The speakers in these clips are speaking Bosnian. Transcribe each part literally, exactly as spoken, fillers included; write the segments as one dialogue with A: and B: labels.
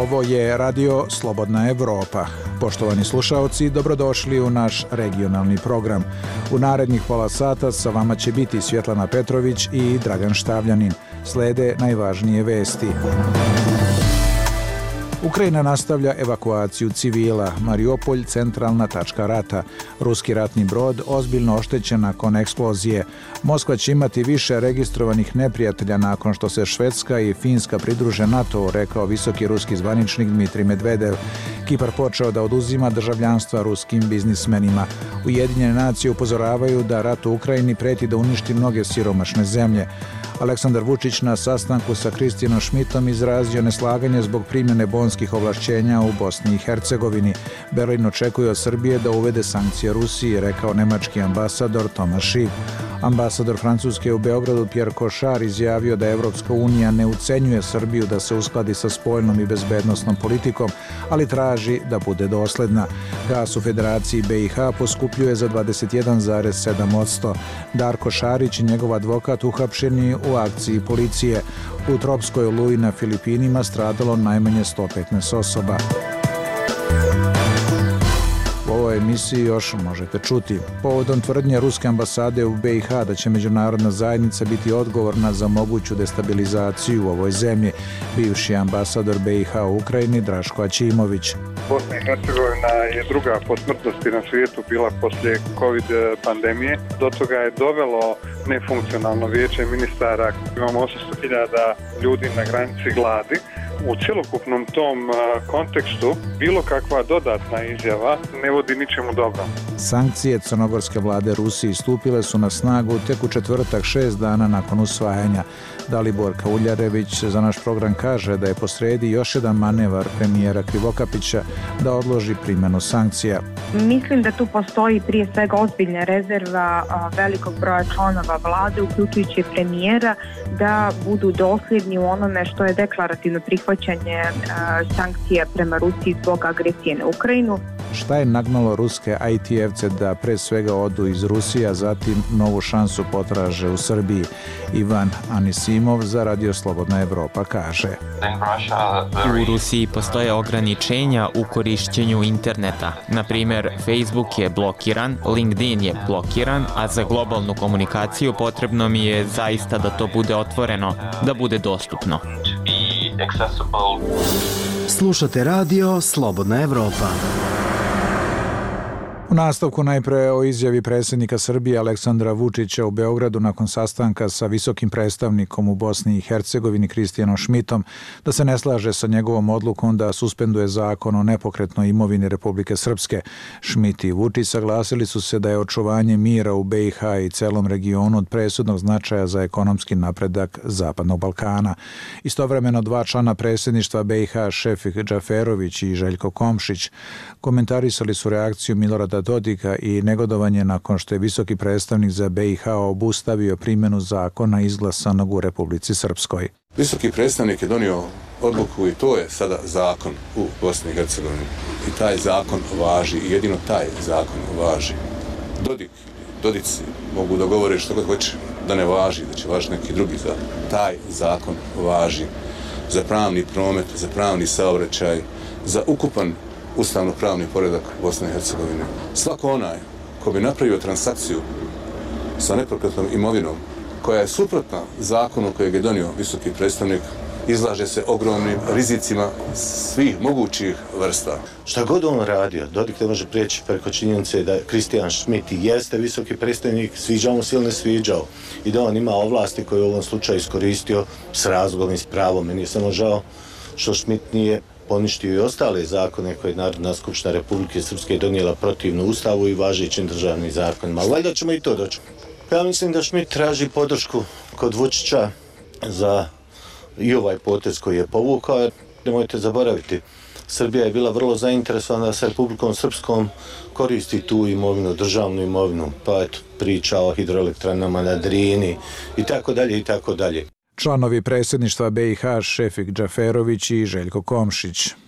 A: Ovo je Radio Slobodna Evropa. Poštovani slušaoci, dobrodošli u naš regionalni program. U narednih pola sata sa vama će biti Svjetlana Petrović i Dragan Štavljanin. Slede najvažnije vesti. Ukrajina nastavlja evakuaciju civila. Mariupolj centralna tačka rata. Ruski ratni brod ozbiljno oštećen nakon eksplozije. Moskva će imati više registrovanih neprijatelja nakon što se Švedska i Finska pridruže NATO, rekao visoki ruski zvaničnik Dmitrij Medvedev. Kipar počeo da oduzima državljanstva ruskim biznismenima. Ujedinjene nacije upozoravaju da rat u Ukrajini preti da uništi mnoge siromašne zemlje. Aleksandar Vučić na sastanku sa Kristijanom Šmitom izrazio neslaganje zbog primjene bonskih ovlašćenja u Bosni i Hercegovini. Berlin očekuje od Srbije da uvede sankcije Rusiji, rekao nemački ambasador Tomas Schiff. Ambasador Francuske u Beogradu Pierre Cochard izjavio da Evropska unija ne ucenjuje Srbiju da se uskladi sa spoljnom i bezbednosnom politikom, ali traži da bude dosledna. Gas u Federaciji B i H poskupljuje za dvadeset jedan zarez sedam posto. Darko Šarić i njegov advokat uhapšeni u akciji policije. U tropskoj oluji na Filipinima stradalo najmanje sto petnaest osoba. U ovoj emisiji još možete čuti. Povodom tvrdnje ruske ambasade u B i H da će međunarodna zajednica biti odgovorna za moguću destabilizaciju u ovoj zemlji, bivši ambasador B i H u Ukrajini Draško Aćimović.
B: Bosna i Hercegovina je druga po smrtnosti na svijetu bila poslije COVID pandemije. Do toga je dovelo nefunkcionalno vijeće ministara. Imamo osamsto hiljada ljudi na granici gladi. U cjelokupnom tom kontekstu bilo kakva dodatna izjava ne vodi ničemu dobrom.
A: Sankcije crnogorske vlade Rusiji stupile su na snagu tek u četvrtak, šest dana nakon usvajanja. Dalibor Kauljarević za naš program kaže da je posredi još jedan manevar premijera Krivokapića da odloži primjenu sankcija.
C: Mislim da tu postoji prije svega ozbiljna rezerva velikog broja članova vlade, uključujući premijera, da budu dosljedni u onome što je deklarativno prihvaćanje sankcija prema Rusiji zbog agresije na Ukrajinu.
A: Šta je nagnalo ruske I T evce da pre svega odu iz Rusije, a zatim novu šansu potraže u Srbiji? Ivan Anisimov za Radio Slobodna Evropa kaže:
D: U Rusiji postoje ograničenja u korišćenju interneta. Na primjer, Facebook je blokiran, LinkedIn je blokiran, a za globalnu komunikaciju potrebno mi je zaista da to bude otvoreno, da bude dostupno.
E: Slušate Radio Slobodna Evropa.
A: U nastavku najpre o izjavi predsjednika Srbije Aleksandra Vučića u Beogradu nakon sastanka sa visokim predstavnikom u Bosni i Hercegovini Kristijanom Šmitom da se ne slaže sa njegovom odlukom da suspenduje zakon o nepokretnoj imovini Republike Srpske. Šmit i Vučić saglasili su se da je očuvanje mira u B i H i celom regionu od presudnog značaja za ekonomski napredak Zapadnog Balkana. Istovremeno dva člana predsjedništva B i H, Šefik Džaferović i Željko Komšić, komentarisali su reakciju Milorada Dodika i negodovanje nakon što je visoki predstavnik za B i H obustavio primjenu zakona izglasanog u Republici Srpskoj.
F: Visoki predstavnik je donio odluku i to je sada zakon u Bosni i Hercegovini. I taj zakon važi i jedino taj zakon važi. Dodik, Dodici mogu dogovoriti što god hoće da ne važi, da će važiti neki drugi zakon. Taj zakon važi za pravni promet, za pravni saobraćaj, za ukupan ustavno-pravni poredak Bosne i Hercegovine. Svako onaj ko bi napravio transakciju sa nepokretnom imovinom koja je suprotna zakonu kojeg je donio visoki predstavnik, izlaže se ogromnim rizicima svih mogućih vrsta.
G: Šta god on radio, Dodik ne može prijeći preko činjenice da Kristijan Šmit jeste visoki predstavnik, sviđao mu se ili ne sviđao, i da on ima ovlasti koje u ovom slučaju iskoristio s razlogom i s pravom. Meni je samo žao što Šmit nije poništio i ostale zakone koje je Narodna skupština Republike Srpske donijela protivno Ustavu i važećim državnim zakonima. Ali valjda ćemo i to doći. Ja mislim da Šmit traži podršku kod Vučića za i ovaj potez koji je povukao. Nemojte zaboraviti, Srbija je bila vrlo zainteresovana da sa Republikom Srpskom koristi tu imovinu, državnu imovinu, pa eto, priča o hidroelektranama na Drini i tako dalje i tako dalje.
A: Članovi predsjedništva B i H Šefik Džaferović i Željko Komšić.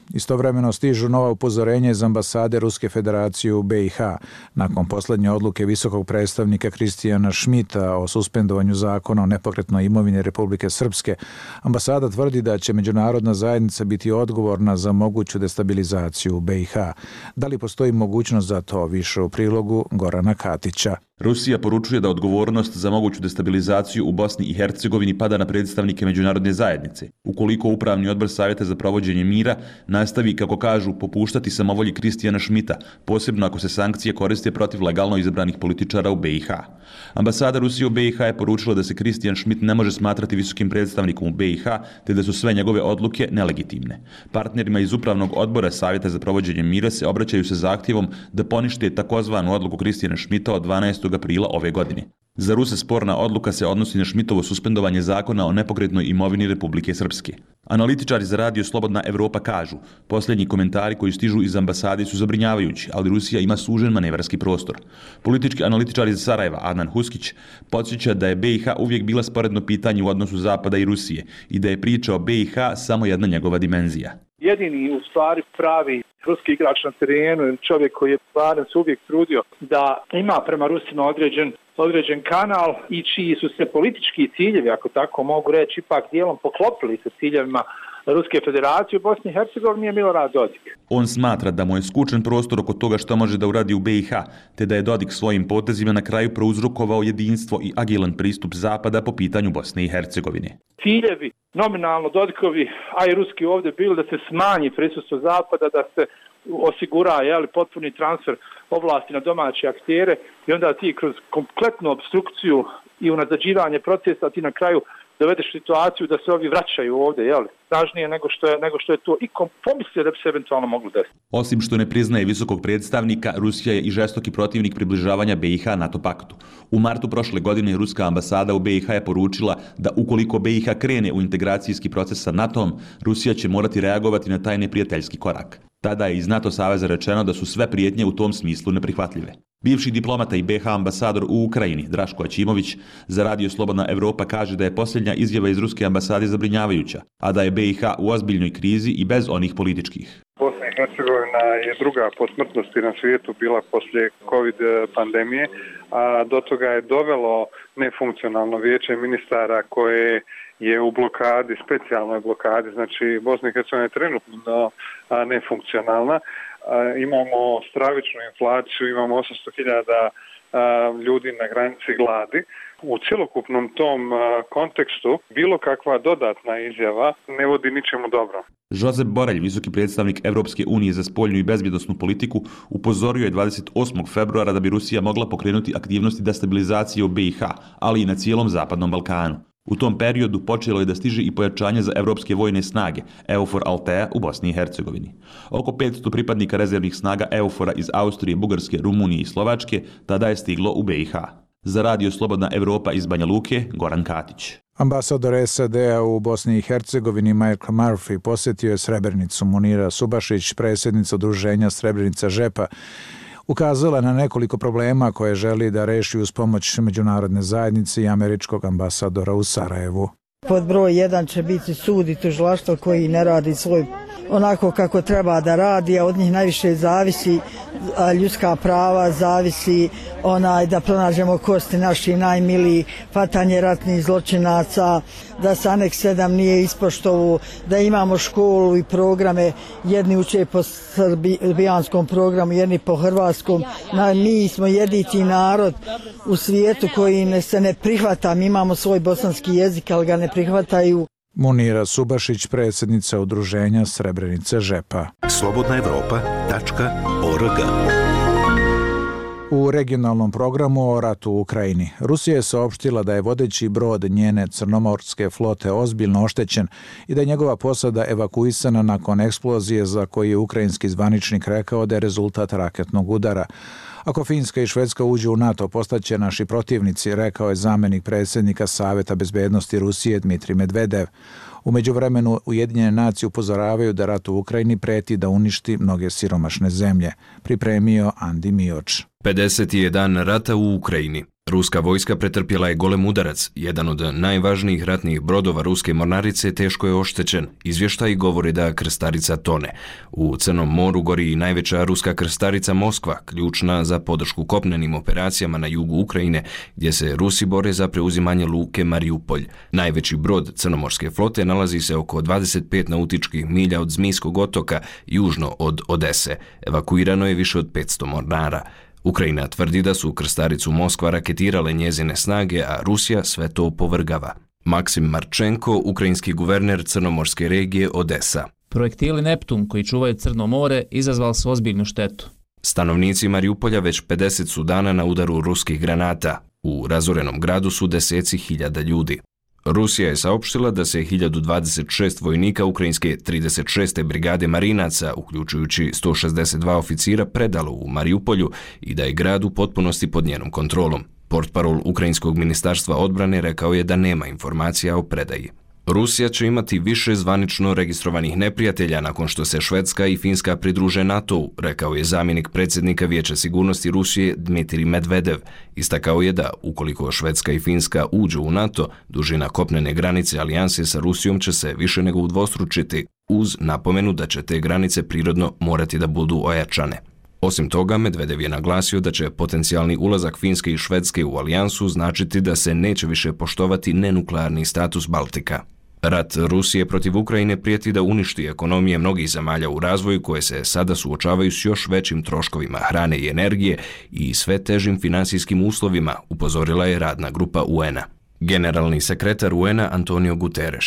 A: Istovremeno stižu nova upozorenja iz ambasade Ruske federacije u B i H nakon posljednje odluke visokog predstavnika Kristijana Šmita o suspendovanju zakona o nepokretnoj imovini Republike Srpske. Ambasada tvrdi da će međunarodna zajednica biti odgovorna za moguću destabilizaciju u B i H. Da li postoji mogućnost za to? Više u prilogu Gorana Katića.
H: Rusija poručuje da odgovornost za moguću destabilizaciju u Bosni i Hercegovini pada na predstavnike međunarodne zajednice. Ukoliko Upravni odbor Savjeta za provođenje mira nastavi, kako kažu, popuštati samovolji Kristijana Šmita, posebno ako se sankcije koriste protiv legalno izabranih političara u B i H. Ambasada Rusije u B i H je poručila da se Kristijan Šmit ne može smatrati visokim predstavnikom u B i H, te da su sve njegove odluke nelegitimne. Partnerima iz Upravnog odbora Savjeta za provođenje mira se obraćaju sa zahtjevom da ponište takozvanu odluku Kristijana Šmita od dvanaestog aprila ove godine. Za Ruse sporna odluka se odnosi na Šmitovo suspendovanje zakona o nepokretnoj imovini Republike Srpske. Analitičari za radio Slobodna Evropa kažu, posljednji komentari koji stižu iz ambasade su zabrinjavajući, ali Rusija ima sužen manevarski prostor. Politički analitičar iz Sarajeva, Adnan Huskić, podsjeća da je B i H uvijek bila sporedno pitanje u odnosu Zapada i Rusije i da je priča o B i H samo jedna njegova dimenzija.
I: Jedini u stvari pravi ruski igrač na terenu, čovjek koji je barem se uvijek trudio da ima prema Rusima određen, određen kanal i čiji su se politički ciljevi, ako tako mogu reći, ipak dijelom poklopili sa ciljevima Ruske federacije u Bosni i Hercegovini je Milorad Dodik.
H: On smatra da mu je skučen prostor oko toga što može da uradi u B i H, te da je Dodik svojim potezima na kraju prouzrokovao jedinstvo i agilan pristup Zapada po pitanju Bosne i Hercegovine.
I: Ciljevi nominalno Dodikovi, a i ruski ovdje bili da se smanji prisustvo Zapada, da se osigura jeli, potpuni transfer ovlasti na domaće aktere i onda ti kroz kompletnu obstrukciju i unazađivanje procesa ti na kraju dovedeš situaciju da se ovi vraćaju ovdje, jel, snažnije nego što je, nego što je to i pomislio da bi se eventualno moglo desiti.
H: Osim što ne priznaje visokog predstavnika, Rusija je i žestoki protivnik približavanja B i H NATO paktu. U martu prošle godine ruska ambasada u B i H je poručila da ukoliko B i H krene u integracijski proces sa NATO-om, Rusija će morati reagovati na taj neprijateljski korak. Tada je iz NATO saveza rečeno da su sve prijetnje u tom smislu neprihvatljive. Bivši diplomata i B H ambasador u Ukrajini, Draško Aćimović, za radio Slobodna Evropa kaže da je posljednja izjava iz ruske ambasade zabrinjavajuća, a da je B i H u ozbiljnoj krizi i bez onih političkih.
B: Bosna i Hercegovina je druga po smrtnosti na svijetu bila poslije COVID pandemije, a do toga je dovelo nefunkcionalno vijeće ministara koje je u blokadi, specijalnoj blokadi, znači Bosna i Hercegovina je trenutno nefunkcionalna. Imamo stravičnu inflaciju, imamo osamsto hiljada ljudi na granici gladi. U cjelokupnom tom kontekstu bilo kakva dodatna izjava ne vodi ničemu dobro.
H: Josep Borrell, visoki predstavnik Evropske unije za spoljnu i bezbjednosnu politiku, upozorio je dvadeset osmog februara da bi Rusija mogla pokrenuti aktivnosti destabilizacije u B i H, ali i na cijelom Zapadnom Balkanu. U tom periodu počelo je da stiže i pojačanje za evropske vojne snage EUFOR Altea u Bosni i Hercegovini. Oko petsto pripadnika rezervnih snaga EUFOR-a iz Austrije, Bugarske, Rumunije i Slovačke tada je stiglo u B i H. Za radio Slobodna Evropa iz Banja Luke, Goran Katić.
A: Ambasador S A D-a u Bosni i Hercegovini Michael Murphy posjetio je Srebrenicu. Munira Subašić, predsjednica udruženja Srebrenica Žepa, ukazala na nekoliko problema koje želi da reši uz pomoć međunarodne zajednice i američkog ambasadora u Sarajevu.
J: Pod broj jedan će biti sud i tužilaštvo koji ne radi svoj onako kako treba da radi, a od njih najviše zavisi ljudska prava, zavisi onaj da pronađemo kosti naših najmilijih, fatanje ratnih zločinaca, da se aneks sedam nije ispoštovu, da imamo školu i programe, jedni uče po srbijanskom programu, jedni po hrvatskom. Mi smo jediti narod u svijetu koji se ne prihvata, mi imamo svoj bosanski jezik, ali ga ne prihvataju.
A: Munira Subašić, predsjednica udruženja Srebrenice Žepa.
K: slobodna evropa tačka org.
A: U regionalnom programu o ratu u Ukrajini, Rusija je saopštila da je vodeći brod njene crnomorske flote ozbiljno oštećen i da je njegova posada evakuisana nakon eksplozije za koju je ukrajinski zvaničnik rekao da je rezultat raketnog udara. Ako Finska i Švedska uđu u NATO, postaće naši protivnici, rekao je zamjenik predsjednika Savjeta bezbednosti Rusije Dmitrij Medvedev. U međuvremenu Ujedinjene nacije upozoravaju da rat u Ukrajini preti da uništi mnoge siromašne zemlje. Pripremio Andi Mioč.
L: pedeseti je dan rata u Ukrajini. Ruska vojska pretrpjela je golem udarac. Jedan od najvažnijih ratnih brodova ruske mornarice teško je oštećen. Izvještaji govori da krstarica tone. U Crnom moru gori i najveća ruska krstarica Moskva, ključna za podršku kopnenim operacijama na jugu Ukrajine, gdje se Rusi bore za preuzimanje luke Mariupolj. Najveći brod crnomorske flote nalazi se oko dvadeset pet nautičkih milja od Zmijskog otoka, južno od Odese. Evakuirano je više od petsto mornara. Ukrajina tvrdi da su krstaricu Moskva raketirale njezine snage, a Rusija sve to opovrgava. Maksim Marčenko, ukrajinski guverner crnomorske regije Odesa.
M: Projektili Neptun koji čuvaju Crno more izazvali su ozbiljnu štetu.
L: Stanovnici Mariupolja već pedeset su dana na udaru ruskih granata. U razorenom gradu su deseci hiljada ljudi. Rusija je saopštila da se hiljadu dvadeset šest vojnika ukrajinske trideset šeste brigade marinaca, uključujući sto šezdeset dva oficira, predalo u Mariupolju i da je grad u potpunosti pod njenom kontrolom. Portparol Ukrajinskog ministarstva odbrane rekao je da nema informacija o predaji. Rusija će imati više zvanično registrovanih neprijatelja nakon što se Švedska i Finska pridruže NATO-u, rekao je zamjenik predsjednika Vijeća sigurnosti Rusije Dmitrij Medvedev. Istakao je da, ukoliko Švedska i Finska uđu u NATO, dužina kopnene granice alijanse sa Rusijom će se više nego udvostručiti, uz napomenu da će te granice prirodno morati da budu ojačane. Osim toga, Medvedev je naglasio da će potencijalni ulazak Finske i Švedske u alijansu značiti da se neće više poštovati nenuklearni status Baltika. Rat Rusije protiv Ukrajine prijeti da uništi ekonomije mnogih zemalja u razvoju koje se sada suočavaju s još većim troškovima hrane i energije i sve težim finansijskim uslovima, upozorila je radna grupa U N-a. Generalni sekretar U N-a Antonio Guterres.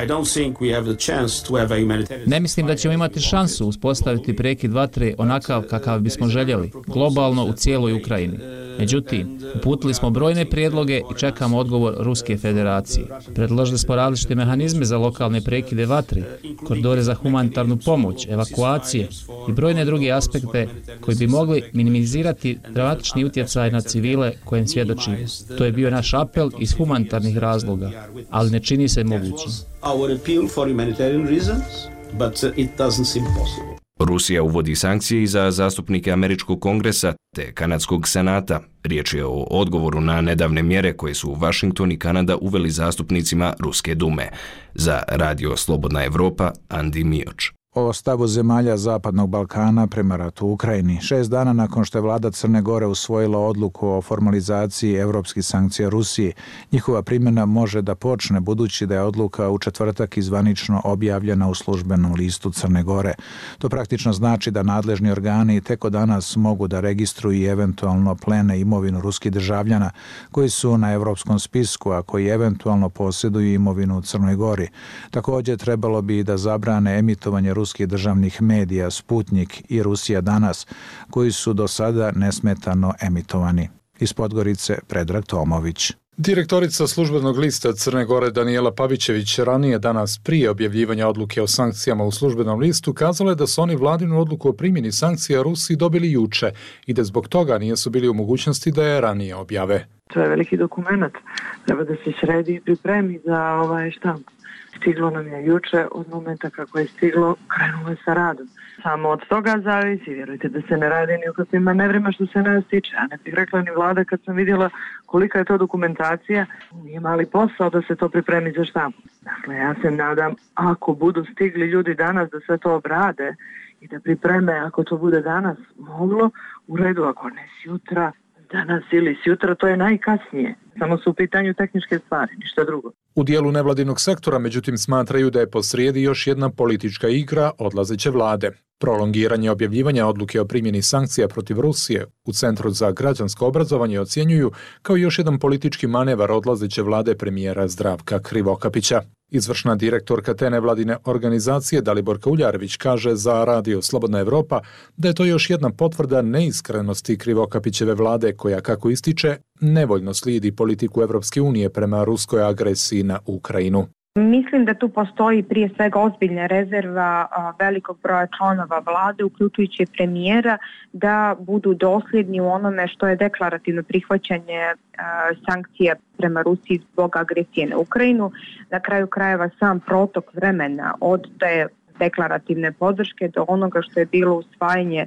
M: Ne mislim da ćemo imati šansu uspostaviti prekid vatre onakav kakav bismo željeli, globalno u cijeloj Ukrajini. Međutim, uputili smo brojne prijedloge i čekamo odgovor Ruske federacije. Predložili smo različite mehanizme za lokalne prekide vatre, koridore za humanitarnu pomoć, evakuacije i brojne druge aspekte koji bi mogli minimizirati dramatični utjecaj na civile kojem svjedočimo. To je bio naš apel iz humanitarnih razloga, ali ne čini se mogućim.
N: Our appeal for humanitarian reasons, but it doesn't seem possible.
L: Rusija uvodi sankcije i za zastupnike Američkog kongresa te Kanadskog senata. Riječ je o odgovoru na nedavne mjere koje su Washington i Kanada uveli zastupnicima Ruske dume. Za Radio Slobodna Evropa, Andi Mioč.
A: O stavu zemalja Zapadnog Balkana prema ratu u Ukrajini. Šest dana nakon što je vlada Crne Gore usvojila odluku o formalizaciji evropskih sankcija Rusiji, njihova primjena može da počne budući da je odluka u četvrtak izvanično objavljena u službenom listu Crne Gore. To praktično znači da nadležni organi tek od danas mogu da registruju i eventualno plene imovinu ruskih državljana koji su na evropskom spisku, a koji eventualno posjeduju imovinu u Crnoj Gori. Također trebalo bi da zabrane emitovanje ruskih državnih medija Sputnik i Rusija danas, koji su do sada nesmetano emitovani. Iz Podgorice, Predrag Tomović.
O: Direktorica službenog lista Crne Gore Danijela Pavićević ranije danas prije objavljivanja odluke o sankcijama u službenom listu kazala je da su oni vladinu odluku o primjeni sankcija Rusiji dobili juče i da zbog toga nisu bili u mogućnosti da je ranije objave.
P: To je veliki dokument, treba da se sredi i pripremi za ovaj štamp. Stiglo nam je juče, od momenta kako je stiglo, krenulo je sa radom. Samo od toga zavisi, vjerujte da se ne radi ni u kakvim manevrima što se nas tiče. A ne bih rekla ni vlada kad sam vidjela kolika je to dokumentacija, nije mali posao da se to pripremi za štampu. Dakle, ja se nadam, ako budu stigli ljudi danas da sve to obrade i da pripreme, ako to bude danas moglo, u redu, ako ne sjutra, danas ili sjutra, to je najkasnije. Samo su u pitanju tehničke stvari, ništa drugo.
O: U dijelu nevladinog sektora, međutim, smatraju da je posrijedi još jedna politička igra odlazeće vlade. Prolongiranje objavljivanja odluke o primjeni sankcija protiv Rusije u Centru za građansko obrazovanje ocjenjuju kao još jedan politički manevar odlazeće vlade premijera Zdravka Krivokapića. Izvršna direktorka te nevladine organizacije Daliborka Uljarević kaže za Radio Slobodna Evropa da je to još jedna potvrda neiskrenosti Krivokapićeve vlade koja, kako ističe, nevoljno slijedi politiku Evropske unije prema ruskoj agresiji na Ukrajinu.
C: Mislim da tu postoji prije svega ozbiljna rezerva a, velikog broja članova vlade, uključujući premijera, da budu dosljedni u onome što je deklarativno prihvaćanje a, sankcija prema Rusiji zbog agresije na Ukrajinu. Na kraju krajeva sam protok vremena od te deklarativne podrške do onoga što je bilo usvajanje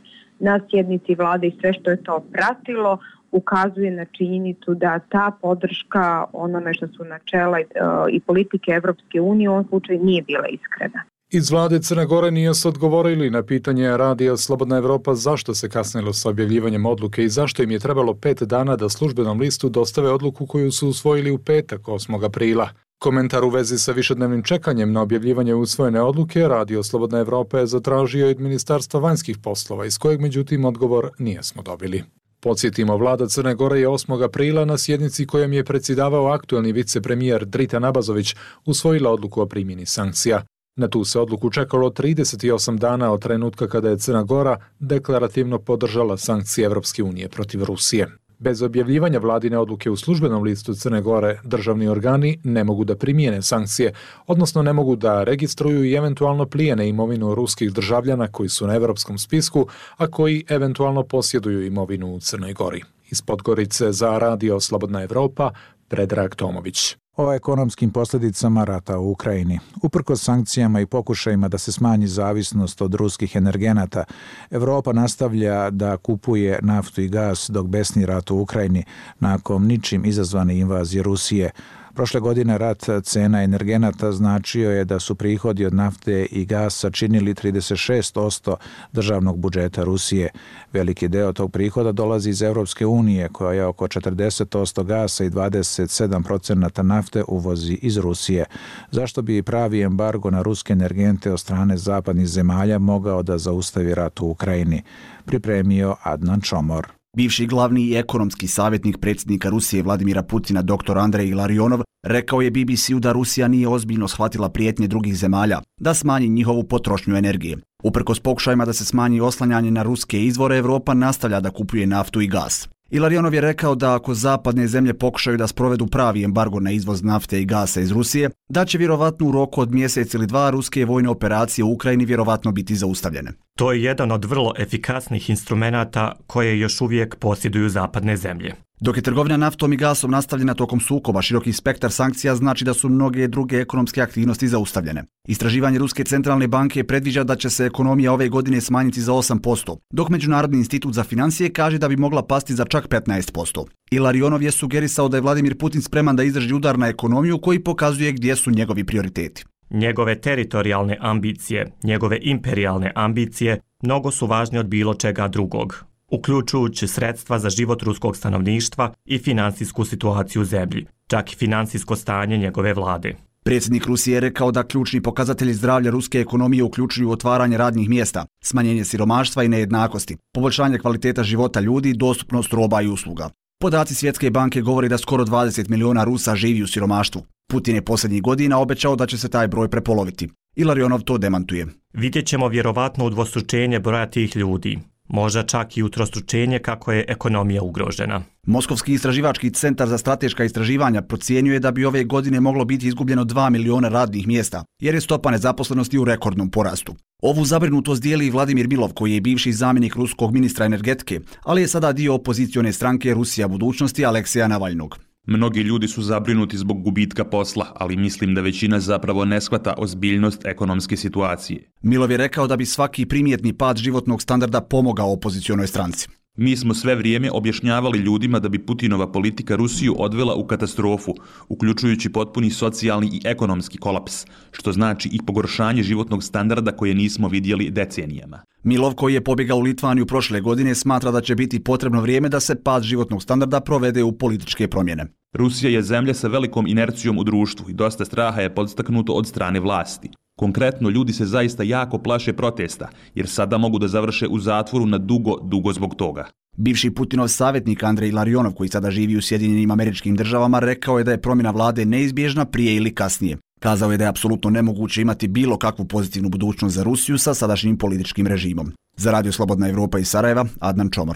C: na sjednici vlade i sve što je to pratilo ukazuje na činjenicu da ta podrška onome što su načela i politike Evropske unije u ovom slučaju nije bila iskrena.
O: Iz vlade Crne Gore nije se odgovorili na pitanje radija Slobodna Evropa zašto se kasnilo sa objavljivanjem odluke i zašto im je trebalo pet dana da službenom listu dostave odluku koju su usvojili u petak osmog aprila. Komentar u vezi sa višednevnim čekanjem na objavljivanje usvojene odluke Radio Slobodna Evropa je zatražio od Ministarstva vanjskih poslova, iz kojeg međutim odgovor nijesmo dobili. Podsjetimo, vlada Crne Gore je osmog aprila na sjednici kojom je predsjedavao aktuelni vicepremijer Dritan Abazović usvojila odluku o primjeni sankcija. Na tu se odluku čekalo trideset osam dana od trenutka kada je Crna Gora deklarativno podržala sankcije Evropske unije protiv Rusije. Bez objavljivanja vladine odluke u službenom listu Crne Gore, državni organi ne mogu da primijene sankcije, odnosno ne mogu da registruju i eventualno plijene imovinu ruskih državljana koji su na evropskom spisku, a koji eventualno posjeduju imovinu u Crnoj Gori. Iz Podgorice za Radio Slobodna Evropa, Predrag Tomović.
A: O ekonomskim posljedicama rata u Ukrajini. Uprkos sankcijama i pokušajima da se smanji zavisnost od ruskih energenata, Evropa nastavlja da kupuje naftu i gas dok besni rat u Ukrajini nakon ničim izazvane invazije Rusije. Prošle godine rat cena energenata značio je da su prihodi od nafte i gasa činili trideset šest posto državnog budžeta Rusije. Veliki deo tog prihoda dolazi iz Evropske unije, koja je oko četrdeset posto gasa i dvadeset sedam procenata nafte uvozi iz Rusije. Zašto bi pravi embargo na ruske energente od strane zapadnih zemalja mogao da zaustavi rat u Ukrajini? Pripremio Adnan Čomor.
Q: Bivši glavni i ekonomski savjetnik predsjednika Rusije Vladimira Putina, dr. Andrej Ilarionov, rekao je B B C-u da Rusija nije ozbiljno shvatila prijetnje drugih zemalja, da smanji njihovu potrošnju energije. Uprkos pokušajima da se smanji oslanjanje na ruske izvore, Evropa nastavlja da kupuje naftu i gas. Ilarionov je rekao da ako zapadne zemlje pokušaju da sprovedu pravi embargo na izvoz nafte i gasa iz Rusije, da će vjerovatno u roku od mjesec ili dva ruske vojne operacije u Ukrajini vjerovatno biti zaustavljene.
R: To je jedan od vrlo efikasnih instrumenata koje još uvijek posjeduju zapadne zemlje.
Q: Dok je trgovina naftom i gasom nastavljena tokom sukoba, široki spektar sankcija znači da su mnoge druge ekonomske aktivnosti zaustavljene. Istraživanje Ruske centralne banke predviđa da će se ekonomija ove godine smanjiti za osam posto, dok Međunarodni institut za financije kaže da bi mogla pasti za čak petnaest posto. Ilarionov je sugerisao da je Vladimir Putin spreman da izdrži udar na ekonomiju koji pokazuje gdje su njegovi prioriteti.
R: Njegove teritorijalne ambicije, njegove imperijalne ambicije mnogo su važnije od bilo čega drugog, uključujući sredstva za život ruskog stanovništva i finansijsku situaciju u zemlji, čak i finansijsko stanje njegove vlade.
Q: Predsjednik Rusije je rekao da ključni pokazatelji zdravlja ruske ekonomije uključuju otvaranje radnih mjesta, smanjenje siromaštva i nejednakosti, poboljšanje kvaliteta života ljudi i dostupnost roba i usluga. Podaci Svjetske banke govori da skoro dvadeset miliona Rusa živi u siromaštvu. Putin je posljednjih godina obećao da će se taj broj prepoloviti. Ilarionov to demantuje.
R: Vidjet ćemo vjerovatno udvostručenje broja tih ljudi. Možda čak i utrostručenje kako je ekonomija ugrožena.
Q: Moskovski istraživački centar za strateška istraživanja procjenjuje da bi ove godine moglo biti izgubljeno dva miliona radnih mjesta, jer je stopa nezaposlenosti u rekordnom porastu. Ovu zabrinutost dijeli i Vladimir Milov, koji je bivši zamjenik ruskog ministra energetike, ali je sada dio opozicione stranke Rusija budućnosti Alekseja Navalnog.
H: Mnogi ljudi su zabrinuti zbog gubitka posla, ali mislim da većina zapravo ne shvata ozbiljnost ekonomske situacije.
Q: Milov je rekao da bi svaki primjetni pad životnog standarda pomogao opozicionoj stranci.
H: Mi smo sve vrijeme objašnjavali ljudima da bi Putinova politika Rusiju odvela u katastrofu, uključujući potpuni socijalni i ekonomski kolaps, što znači i pogoršanje životnog standarda koje nismo vidjeli decenijama.
Q: Milov, koji je pobjegao u Litvaniju prošle godine, smatra da će biti potrebno vrijeme da se pad životnog standarda provede u političke promjene.
H: Rusija je zemlja sa velikom inercijom u društvu i dosta straha je podstaknuto od strane vlasti. Konkretno, ljudi se zaista jako plaše protesta, jer sada mogu da završe u zatvoru na dugo, dugo zbog toga.
Q: Bivši Putinov savjetnik Andrej Ilarionov, koji sada živi u Sjedinjenim Američkim Državama, rekao je da je promjena vlade neizbježna prije ili kasnije. Kazao je da je apsolutno nemoguće imati bilo kakvu pozitivnu budućnost za Rusiju sa sadašnjim političkim režimom. Za Radio Slobodna Evropa iz Sarajeva, Adnan Čomor.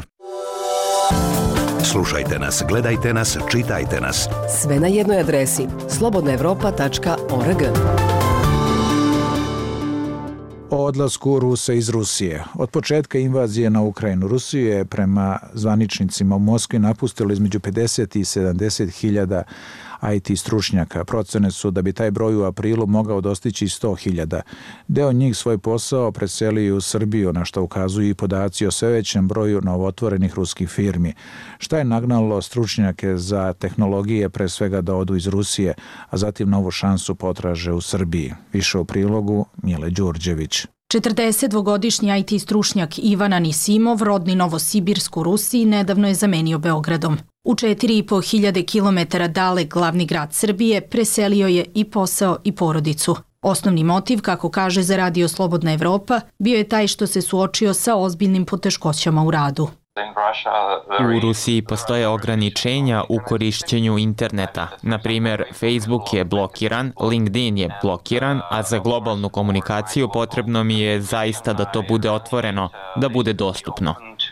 K: Slušajte nas, gledajte nas, čitajte nas.
S: Sve na jednoj adresi slobodna evropa tačka org.
A: O odlasku Rusa iz Rusije. Od početka invazije na Ukrajinu Rusiju je prema zvaničnicima u Moskvi napustilo između pedeset i sedamdeset hiljada I T stručnjaka. Procene su da bi taj broj u aprilu mogao dostići sto hiljada. Deo njih svoj posao preselio u Srbiju, na što ukazuju i podaci o sve većem broju novotvorenih ruskih firmi. Šta je nagnalo stručnjake za tehnologije pre svega da odu iz Rusije, a zatim novu šansu potraže u Srbiji? Više u prilogu Mile Đurđević.
S: četrdesetdvogodišnji I T stručnjak Ivan Anisimov, rodni Novosibirsk u Rusiji, nedavno je zamenio Beogradom. U četiri i po hiljade kilometara dalek glavni grad Srbije preselio je i posao i porodicu. Osnovni motiv, kako kaže za Radio Slobodna Evropa, bio je taj što se suočio sa ozbiljnim poteškoćama u radu.
D: U Rusiji postoje ograničenja u korišćenju interneta. Na primjer, Facebook je blokiran, LinkedIn je blokiran, a za globalnu komunikaciju potrebno mi je zaista da to bude otvoreno, da bude dostupno.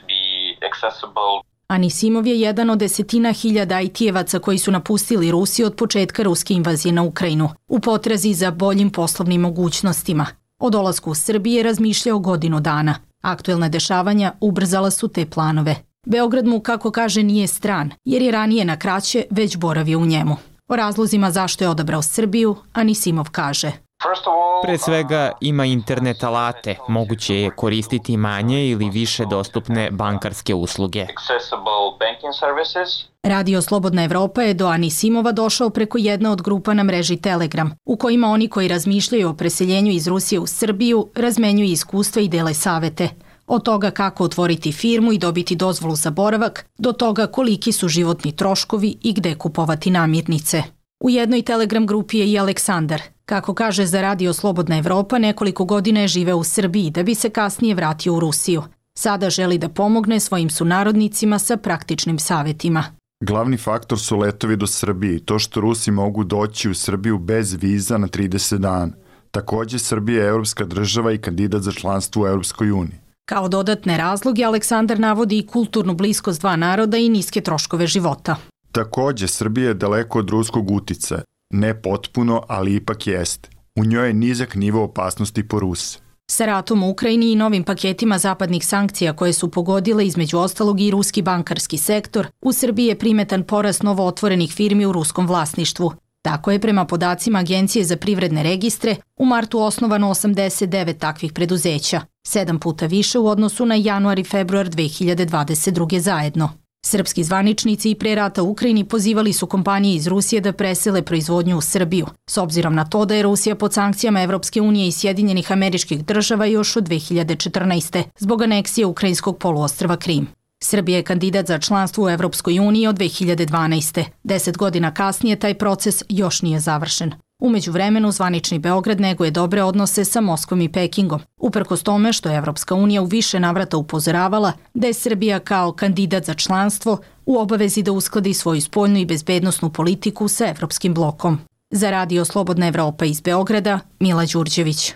S: Anisimov je jedan od desetina hiljada I T-evaca koji su napustili Rusiju od početka ruske invazije na Ukrajinu, u potrazi za boljim poslovnim mogućnostima. O dolasku u Srbiji je razmišljao godinu dana. Aktuelna dešavanja ubrzala su te planove. Beograd mu, kako kaže, nije stran, jer je ranije na kraće već boravio u njemu. O razlozima zašto je odabrao Srbiju, Anisimov kaže:
D: Pre svega ima internet alate, moguće je koristiti manje ili više dostupne bankarske usluge.
S: Radio Slobodna Evropa je do Anisimova došao preko jedne od grupa na mreži Telegram, u kojima oni koji razmišljaju o preseljenju iz Rusije u Srbiju razmenjuju iskustva i dele savete. Od toga kako otvoriti firmu i dobiti dozvolu za boravak, do toga koliki su životni troškovi i gde kupovati namirnice. U jednoj Telegram grupi je i Aleksandar. Kako kaže za Radio Slobodna Evropa, nekoliko godina je živeo u Srbiji da bi se kasnije vratio u Rusiju. Sada želi da pomogne svojim sunarodnicima sa praktičnim savetima.
T: Glavni faktor su letovi do Srbije i to što Rusi mogu doći u Srbiju bez viza na trideset dana. Takođe, Srbija je evropska država i kandidat za članstvo u Evropskoj uniji.
S: Kao dodatne razloge, Aleksandar navodi i kulturnu bliskost dva naroda i niske troškove života.
T: Takođe, Srbija je daleko od ruskog uticaja. Ne potpuno, ali ipak jeste. U njoj je nizak nivo opasnosti po Ruse.
S: Sa ratom u Ukrajini i novim paketima zapadnih sankcija koje su pogodile između ostalog i ruski bankarski sektor, u Srbiji je primetan porast novo otvorenih firmi u ruskom vlasništvu. Tako je, prema podacima Agencije za privredne registre, u martu osnovano osamdeset devet takvih preduzeća, sedam puta više u odnosu na januar i februar dve hiljade dvadeset druge zajedno. Srpski zvaničnici i pre rata u Ukrajini pozivali su kompanije iz Rusije da presele proizvodnju u Srbiju, s obzirom na to da je Rusija pod sankcijama Evropske unije i Sjedinjenih Američkih Država još od dve hiljade četrnaeste. zbog aneksije ukrajinskog poluostrva Krim. Srbija je kandidat za članstvo u Evropskoj uniji od dve hiljade dvanaeste. Deset godina kasnije taj proces još nije završen. Umeđu vremenu, zvanični Beograd neguje dobre odnose sa Moskvom i Pekingom, uprkos tome što je Evropska unija u više navrata upozoravala da je Srbija kao kandidat za članstvo u obavezi da uskladi svoju spoljnu i bezbednosnu politiku sa evropskim blokom. Za Radio Slobodna Evropa iz Beograda, Mila Đurđević.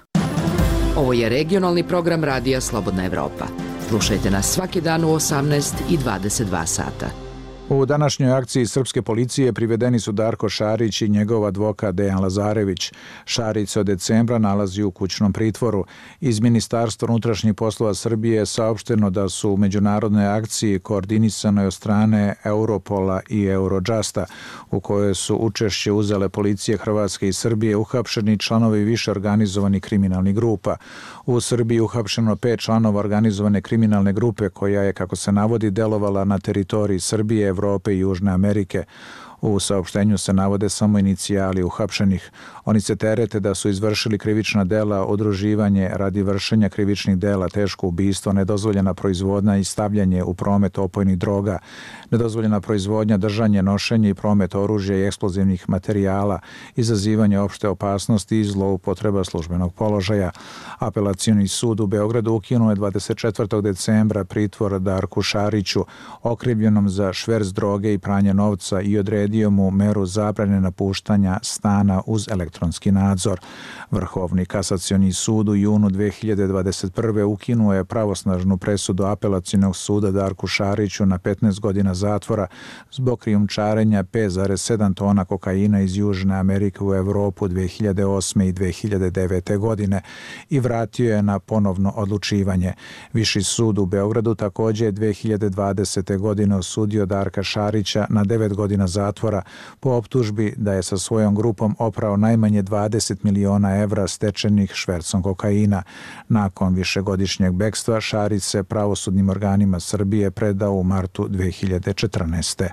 U: Ovo je regionalni program Radija Slobodna Evropa. Slušajte nas svaki dan u osamnaest i dvadeset dva sata.
A: U današnjoj akciji srpske policije privedeni su Darko Šarić i njegov advokat Dejan Lazarević. Šarić se od decembra nalazi u kućnom pritvoru. Iz Ministarstva unutrašnjih poslova Srbije je saopšteno da su u međunarodnoj akciji koordinisanoj od strane Europola i Eurojusta, u kojoj su učešće uzele policije Hrvatske i Srbije, uhapšeni članovi više organizovanih kriminalnih grupa. U Srbiji uhapšeno pet članova organizovane kriminalne grupe koja je, kako se navodi, delovala na teritoriji Srbije, Evrope i Južne Amerike. U saopštenju se navode samo inicijali uhapšenih. Oni se terete da su izvršili krivična dela, udruživanje radi vršenja krivičnih dela, teško ubistvo, nedozvoljena proizvodnja i stavljanje u promet opojnih droga, nedozvoljena proizvodnja, držanje, nošenje i promet oružja i eksplozivnih materijala, izazivanje opšte opasnosti i zloupotreba službenog položaja. Apelacioni sud u Beogradu ukinuo je dvadeset četvrtog decembra pritvor Darku Šariću, okrivljenom za šverc droge i pranje novca, i odredio naredio mu meru zabrane napuštanja stana uz elektronski nadzor. Vrhovni kasacioni sud u junu dve hiljade dvadeset prve ukinuo je pravosnažnu presudu apelacionog suda Darku Šariću na petnaest godina zatvora zbog krijumčarenja pet zarez sedam tona kokaina iz Južne Amerike u Evropu dve hiljade osme i dve hiljade devete godine i vratio je na ponovno odlučivanje. Viši sud u Beogradu također je dve hiljade dvadesete godine osudio Darka Šarića na devet godina zatvora po optužbi da je sa svojom grupom oprao najmanje dvadeset miliona evra stečenih švercom kokaina. Nakon višegodišnjeg bekstva Šarić se pravosudnim organima Srbije predao u martu dve hiljade četrnaeste.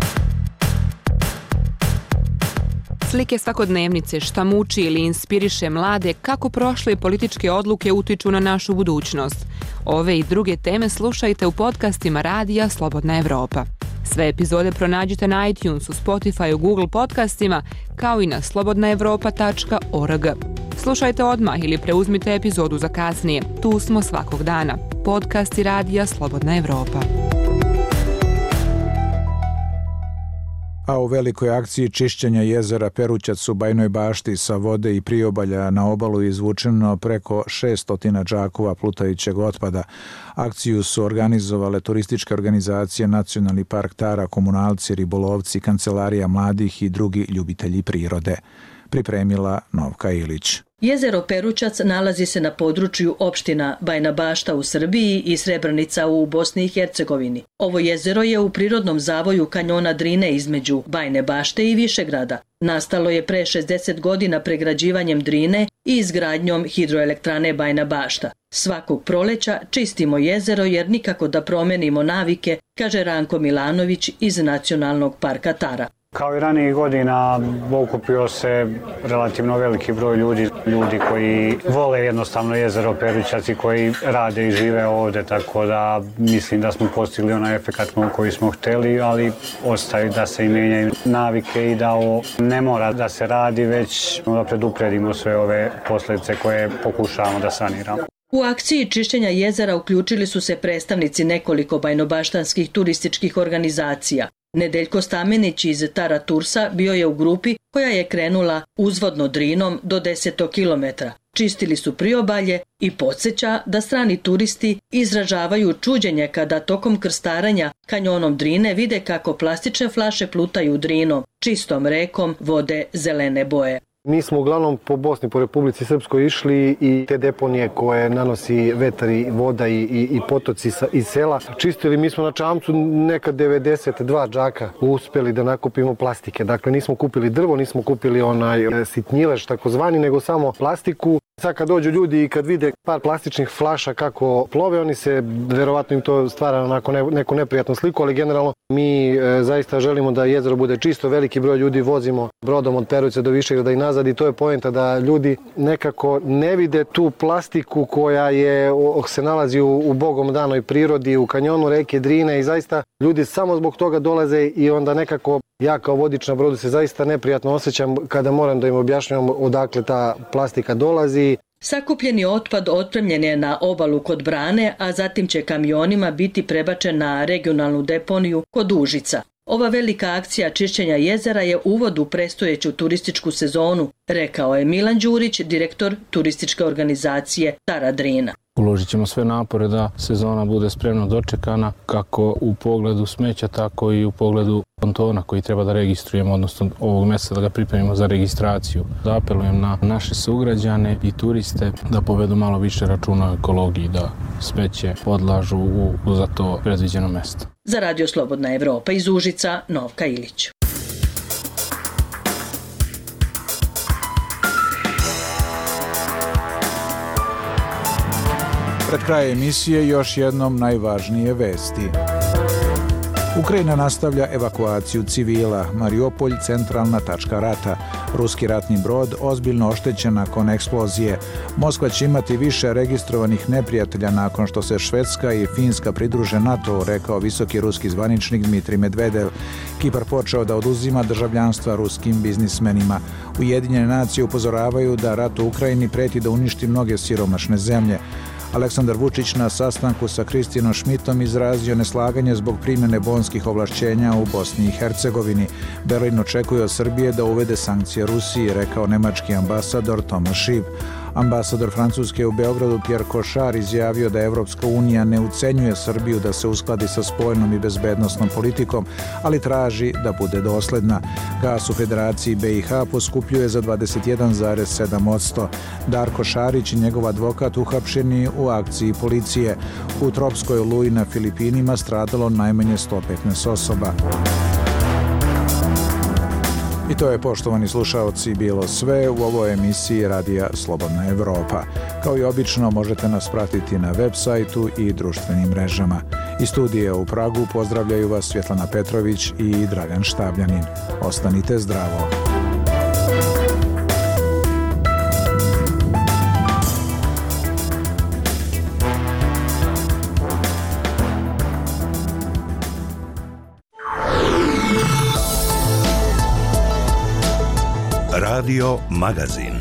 E: Slike svakodnevnice, šta muči ili inspiriše mlade, kako prošle političke odluke utiču na našu budućnost. Ove i druge teme slušajte u podcastima Radija Slobodna Evropa. Sve epizode pronađite na iTunesu, Spotifyu, Google podcastima, kao i na slobodna evropa tačka org. Slušajte odmah ili preuzmite epizodu za kasnije. Tu smo svakog dana. Podcasti Radija Slobodna Evropa.
A: A u velikoj akciji čišćenja jezera Perućac u Bajnoj Bašti sa vode i priobalja na obalu izvučeno preko šesnaest džakova plutajućeg otpada. Akciju su organizovale turističke organizacije, Nacionalni park Tara, komunalci, ribolovci, kancelarija mladih i drugi ljubitelji prirode. Pripremila Novka Ilić.
V: Jezero Perućac nalazi se na području opština Bajna Bašta u Srbiji i Srebrenica u Bosni i Hercegovini. Ovo jezero je u prirodnom zavoju kanjona Drine između Bajne Bašte i Višegrada. Nastalo je pre šezdeset godina pregrađivanjem Drine i izgradnjom hidroelektrane Bajna Bašta. Svakog proleća čistimo jezero jer nikako da promenimo navike, kaže Ranko Milanović iz Nacionalnog parka Tara.
W: Kao i ranijih godina okupio se relativno veliki broj ljudi, ljudi koji vole jednostavno jezero Perućac i koji rade i žive ovde, tako da mislim da smo postigli onaj efekat koji smo hteli, ali ostaje da se i menjaju navike i da ovo ne mora da se radi, već da predupredimo sve ove posljedice koje pokušavamo da saniramo.
V: U akciji čišćenja jezera uključili su se predstavnici nekoliko bajnobaštanskih turističkih organizacija. Nedeljko Stamenić iz Tara Tursa bio je u grupi koja je krenula uzvodno Drinom do deset kilometara. Čistili su priobalje i podsjeća da strani turisti izražavaju čuđenje kada tokom krstarenja kanjonom Drine vide kako plastične flaše plutaju Drinom, čistom rekom vode zelene boje.
X: Mi smo uglavnom po Bosni, po Republici Srpskoj išli i te deponije koje nanosi vetar i voda i, i, i potoci sa, iz sela čistili. Mi smo na čamcu neka devedeset dva džaka uspeli da nakupimo plastike. Dakle, nismo kupili drvo, nismo kupili onaj sitnjilež takozvani, nego samo plastiku. Sad kad dođu ljudi i kad vide par plastičnih flaša kako plove, oni se, verovatno im to stvara onako ne, neku neprijatnu sliku, ali generalno mi e, zaista želimo da jezero bude čisto. Veliki broj ljudi vozimo brodom od Peruća do Višegrada i nazad i to je poenta da ljudi nekako ne vide tu plastiku koja je, se nalazi u, u bogom danoj prirodi, u kanjonu reke Drine i zaista ljudi samo zbog toga dolaze i onda nekako ja kao vodič na brodu se zaista neprijatno osjećam kada moram da im objašnjavam odakle ta plastika dolazi.
V: Sakupljeni otpad otpremljen je na obalu kod Brane, a zatim će kamionima biti prebačen na regionalnu deponiju kod Užica. Ova velika akcija čišćenja jezera je uvod u prestojeću turističku sezonu, rekao je Milan Đurić, direktor turističke organizacije Tara Drina.
Y: Uložit ćemo sve napore da sezona bude spremno dočekana, kako u pogledu smeća, tako i u pogledu pontona koji treba da registrujemo, odnosno ovog mjeseca da ga pripremimo za registraciju. Da apelujem na naše sugrađane i turiste da povedu malo više računa o ekologiji, da smeće odlažu u, u za to predviđeno mjesto.
V: Za Radio Slobodna Evropa iz Užica, Novka Ilić.
A: Pred kraj emisije još jednom najvažnije vesti. Ukrajina nastavlja evakuaciju civila. Mariupolj centralna tačka rata. Ruski ratni brod ozbiljno oštećen nakon eksplozije. Moskva će imati više registrovanih neprijatelja nakon što se Švedska i Finska pridruže NATO, rekao visoki ruski zvaničnik Dmitrij Medvedev. Kipar počeo da oduzima državljanstva ruskim biznismenima. Ujedinjene nacije upozoravaju da rat u Ukrajini preti da uništi mnoge siromašne zemlje. Aleksandar Vučić na sastanku sa Kristinom Šmitom izrazio neslaganje zbog primjene bonskih ovlašćenja u Bosni i Hercegovini. Berlin očekuje od Srbije da uvede sankcije Rusiji, rekao nemački ambasador Tomas Šiv. Ambasador Francuske u Beogradu Pierre Košar izjavio da Evropska unija ne ucenjuje Srbiju da se uskladi sa spoljnom i bezbednosnom politikom, ali traži da bude dosledna. Gas u Federaciji B i H poskupljuje za dvadeset jedan zarez sedam posto. Darko Šarić i njegov advokat uhapšeni u akciji policije. U tropskoj oluji na Filipinima stradalo najmanje sto petnaest osoba. I to je, poštovani slušaoci, bilo sve u ovoj emisiji Radija Slobodna Evropa. Kao i obično, možete nas pratiti na web sajtu i društvenim mrežama. Iz studija u Pragu pozdravljaju vas Svjetlana Petrović i Dragan Štabljanin. Ostanite zdravo.
K: Radio Magazin.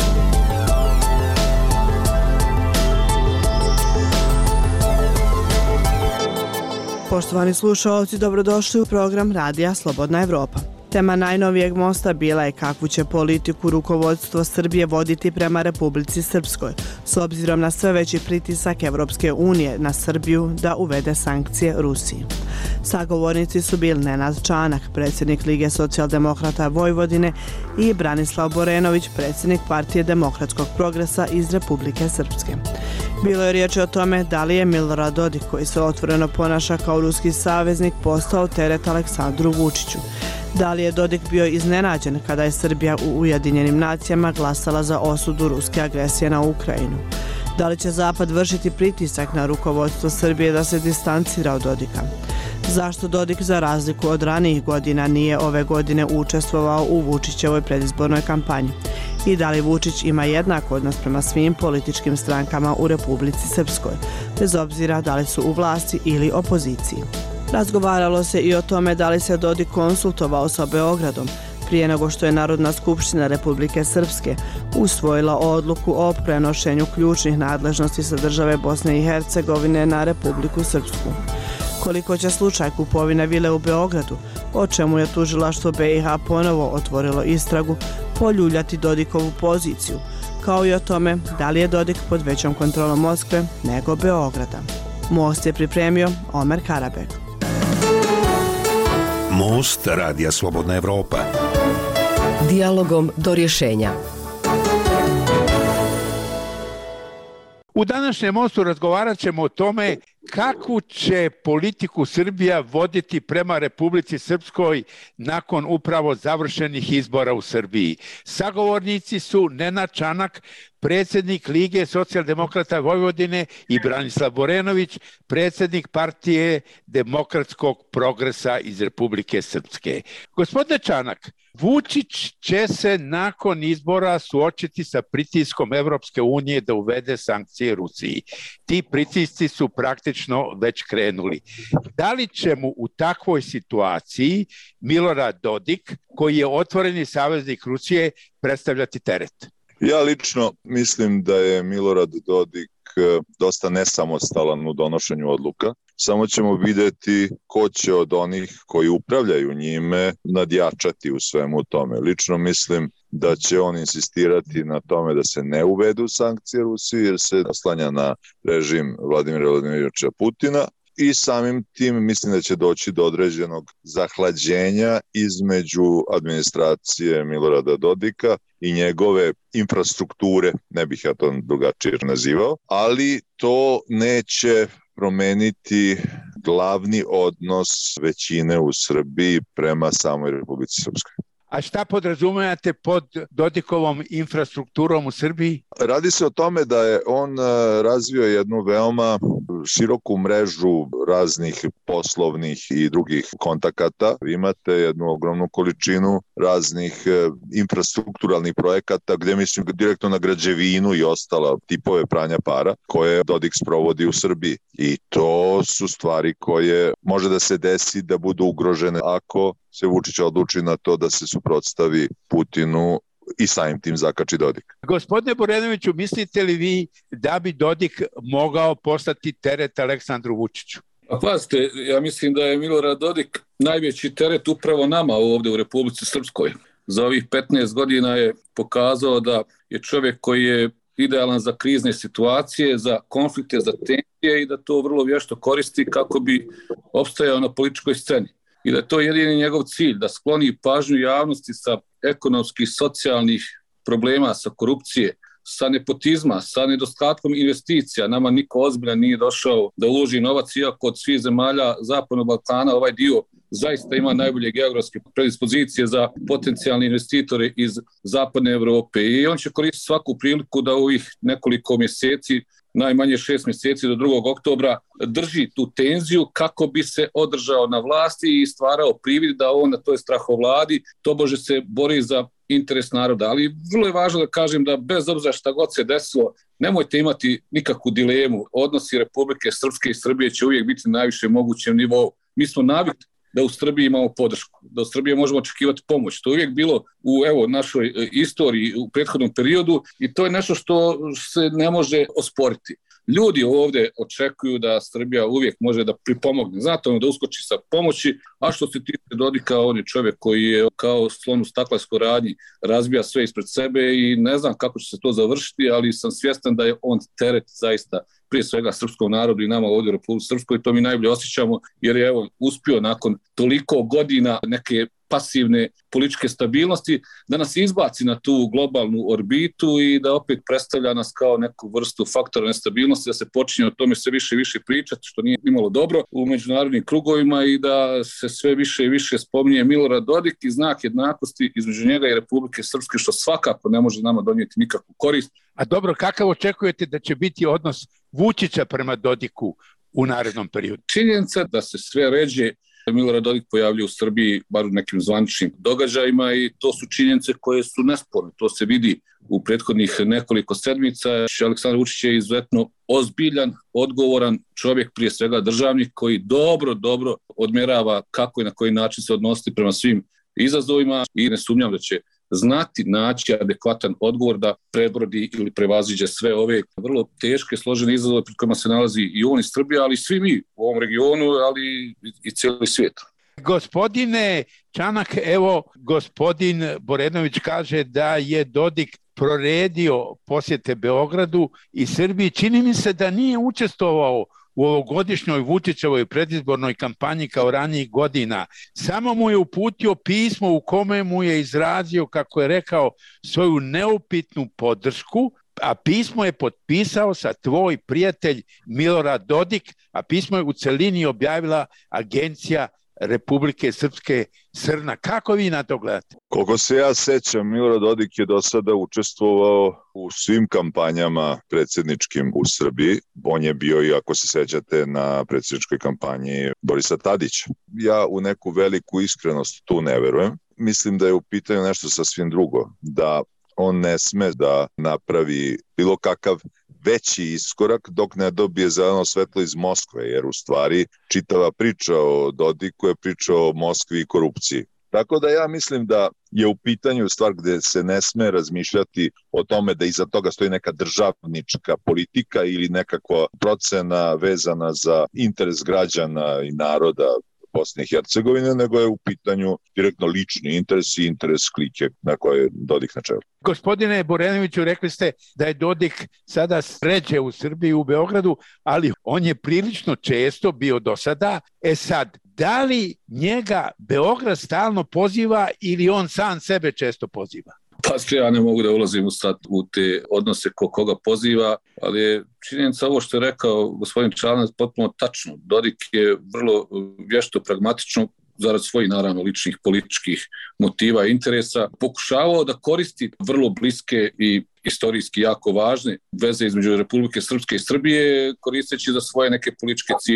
B: Poštovani slušalci, dobrodošli u program Radija Slobodna Evropa. Tema najnovijeg mosta bila je kakvu će politiku rukovodstvo Srbije voditi prema Republici Srpskoj, s obzirom na sve veći pritisak Evropske unije na Srbiju da uvede sankcije Rusiji. Sagovornici su bili Nenad Čanak, predsjednik Lige socijaldemokrata Vojvodine, i Branislav Borenović, predsjednik Partije demokratskog progresa iz Republike Srpske. Bilo je riječi o tome da li je Milorad Dodik, koji se otvoreno ponaša kao ruski saveznik, postao teret Aleksandru Vučiću. Da li je Dodik bio iznenađen kada je Srbija u Ujedinjenim nacijama glasala za osudu ruske agresije na Ukrajinu? Da li će Zapad vršiti pritisak na rukovodstvo Srbije da se distancira od Dodika? Zašto Dodik, za razliku od ranijih godina, nije ove godine učestvovao u Vučićevoj predizbornoj kampanji? I da li Vučić ima jednak odnos prema svim političkim strankama u Republici Srpskoj, bez obzira da li su u vlasti ili opoziciji? Razgovaralo se i o tome da li se Dodik konsultovao sa Beogradom prije nego što je Narodna skupština Republike Srpske usvojila odluku o prenošenju ključnih nadležnosti sa države Bosne i Hercegovine na Republiku Srpsku. Koliko će slučaj kupovine vile u Beogradu, o čemu je tužilaštvo B i H ponovo otvorilo istragu, poljuljati Dodikovu poziciju, kao i o tome da li je Dodik pod većom kontrolom Moskve nego Beograda. Most je pripremio Omer Karabek.
K: Most Radija Slobodna Evropa.
U: Dijalogom do rješenja.
F: U današnjem mostu razgovarat ćemo o tome kako će politiku Srbija voditi prema Republici Srpskoj nakon upravo završenih izbora u Srbiji. Sagovornici su Nenad Čanak, predsjednik Lige socijaldemokrata Vojvodine, i Branislav Borenović, predsjednik Partije demokratskog progresa iz Republike Srpske. Gospodine Čanak, Vučić će se nakon izbora suočiti sa pritiskom Evropske unije da uvede sankcije Rusiji. Ti pritisci su praktično već krenuli. Da li će mu u takvoj situaciji Milorad Dodik, koji je otvoreni saveznik Rusije, predstavljati teret?
G: Ja lično mislim da je Milorad Dodik dosta nesamostalan u donošenju odluka. Samo ćemo vidjeti ko će od onih koji upravljaju njime nadjačati u svemu tome. Lično mislim da će on insistirati na tome da se ne uvedu sankcije Rusiji, jer se oslanja na režim Vladimira Vladimiroviča Putina. I samim tim mislim da će doći do određenog zahlađenja između administracije Milorada Dodika i njegove infrastrukture, ne bih ja to drugačije nazivao, ali to neće promeniti glavni odnos većine u Srbiji prema samoj Republici Srpskoj.
F: A šta podrazumijate pod Dodikovom infrastrukturom u Srbiji?
G: Radi se o tome da je on razvio jednu veoma široku mrežu raznih poslovnih i drugih kontakata. Imate jednu ogromnu količinu raznih infrastrukturalnih projekata gdje mislim direktno na građevinu i ostala tipove pranja para koje Dodik sprovodi u Srbiji. I to su stvari koje može da se desi da budu ugrožene ako se Vučić odluči na to da se suprotstavi Putinu i samim tim zakači Dodik.
F: Gospodine Borenoviću, mislite li vi da bi Dodik mogao postati teret Aleksandru Vučiću?
I: Pa pazite, ja mislim da je Milorad Dodik najveći teret upravo nama ovdje u Republici Srpskoj. Za ovih petnaest godina je pokazao da je čovjek koji je idealan za krizne situacije, za konflikte, za tenzije i da to vrlo vješto koristi kako bi opstajao na političkoj sceni. I da je to jedini njegov cilj, da skloni pažnju javnosti sa ekonomskih, socijalnih problema, sa korupcije, sa nepotizma, sa nedostatkom investicija. Nama niko ozbiljan nije došao da uloži novac, iako od svih zemalja Zapadnog Balkana ovaj dio zaista ima najbolje geografske predispozicije za potencijalne investitore iz Zapadne Evrope. I on će koristiti svaku priliku da u ovih nekoliko mjeseci, najmanje šest mjeseci do drugog oktobra, drži tu tenziju kako bi se održao na vlasti i stvarao privid da on na toj strahovladi tobože se bori za interes naroda. Ali vrlo je važno da kažem da bez obzira šta god se desilo, nemojte imati nikakvu dilemu. Odnosi Republike Srpske i Srbije će uvijek biti na najviše mogućem nivou. Mi smo navikli da u Srbiji imamo podršku, da u Srbiji možemo očekivati pomoć. To je uvijek bilo u evo, našoj istoriji u prethodnom periodu i to je nešto što se ne može osporiti. Ljudi ovdje očekuju da Srbija uvijek može da pripomogne, znate ono da uskoči sa pomoći, a što se tiče Dodika, on je čovjek koji je kao slon u staklarskoj radnji, razbija sve ispred sebe i ne znam kako će se to završiti, ali sam svjestan da je on teret zaista prije svega srpskom narodu i nama ovdje u Republici Srpskoj i to mi najbolje osjećamo jer je evo, uspio nakon toliko godina neke pasivne političke stabilnosti da nas izbaci na tu globalnu orbitu i da opet predstavlja nas kao neku vrstu faktora nestabilnosti, da se počinje o tome sve više i više pričati, što nije imalo dobro u međunarodnim krugovima i da se sve više i više spominje Milorad Dodik i znak jednakosti između njega i Republike Srpske, što svakako ne može nama donijeti nikakvu korist.
F: A dobro, kakav očekujete da će biti odnos Vučića prema Dodiku u narednom periodu?
I: Činjenica da se sve ređe Milorad Dodik pojavljuje u Srbiji bar u nekim zvaničnim događajima i to su činjenice koje su nesporne. To se vidi u prethodnih nekoliko sedmica. Aleksandar Vučić je izuzetno ozbiljan, odgovoran čovjek, prije svega državnik, koji dobro, dobro odmjerava kako i na koji način se odnositi prema svim izazovima i ne sumnjam da će znati naći adekvatan odgovor da prebrodi ili prevaziđe sve ove vrlo teške, složene izazove pred kojima se nalazi i on iz Srbije, ali i svi mi u ovom regionu, ali i cijeli svijet.
F: Gospodine Čanak, evo gospodin Borenović kaže da je Dodik proredio posjete Beogradu i Srbiji. Čini mi se da nije učestvovao u ovogodišnjoj Vučićevoj predizbornoj kampanji kao ranijih godina. Samo mu je uputio pismo u kome mu je izrazio, kako je rekao, svoju neupitnu podršku, a pismo je potpisao sa tvoj prijatelj Milorad Dodik, a pismo je u celini objavila agencija Republike Srpske Srna. Kako vi na to gledate?
G: Koliko se ja sećam, Milorad Dodik je do sada učestvovao u svim kampanjama predsjedničkim u Srbiji. On je bio i, ako se sećate, na predsjedničkoj kampanji Borisa Tadića. Ja u neku veliku iskrenost tu ne verujem. Mislim da je u pitanju nešto sasvim drugo. Da on ne sme da napravi bilo kakav veći iskorak dok ne dobije zeleno svetlo iz Moskve, jer u stvari čitava priča o Dodiku je priča o Moskvi i korupciji. Tako da ja mislim da je u pitanju stvar gde se ne sme razmišljati o tome da iza toga stoji neka državnička politika ili nekakva procena vezana za interes građana i naroda Bosne i Hercegovine, nego je u pitanju direktno lični interes i interes klike na koje je Dodik na čelu.
F: Gospodine Borenoviću, rekli ste da je Dodik sada sređe u Srbiji, u Beogradu, ali on je prilično često bio do sada. E sad, da li njega Beograd stalno poziva ili on sam sebe često poziva?
I: Pa ja ne mogu da ulazim u, sad, u te odnose ko koga poziva, ali je činjenica ovo što je rekao gospodin Čalanac potpuno tačno. Dodik je vrlo vješto, pragmatično, zarad svojih naravno ličnih političkih motiva i interesa, pokušavao da koristi vrlo bliske i istorijski jako važne veze između Republike Srpske i Srbije, koristeći za svoje neke političke cilje.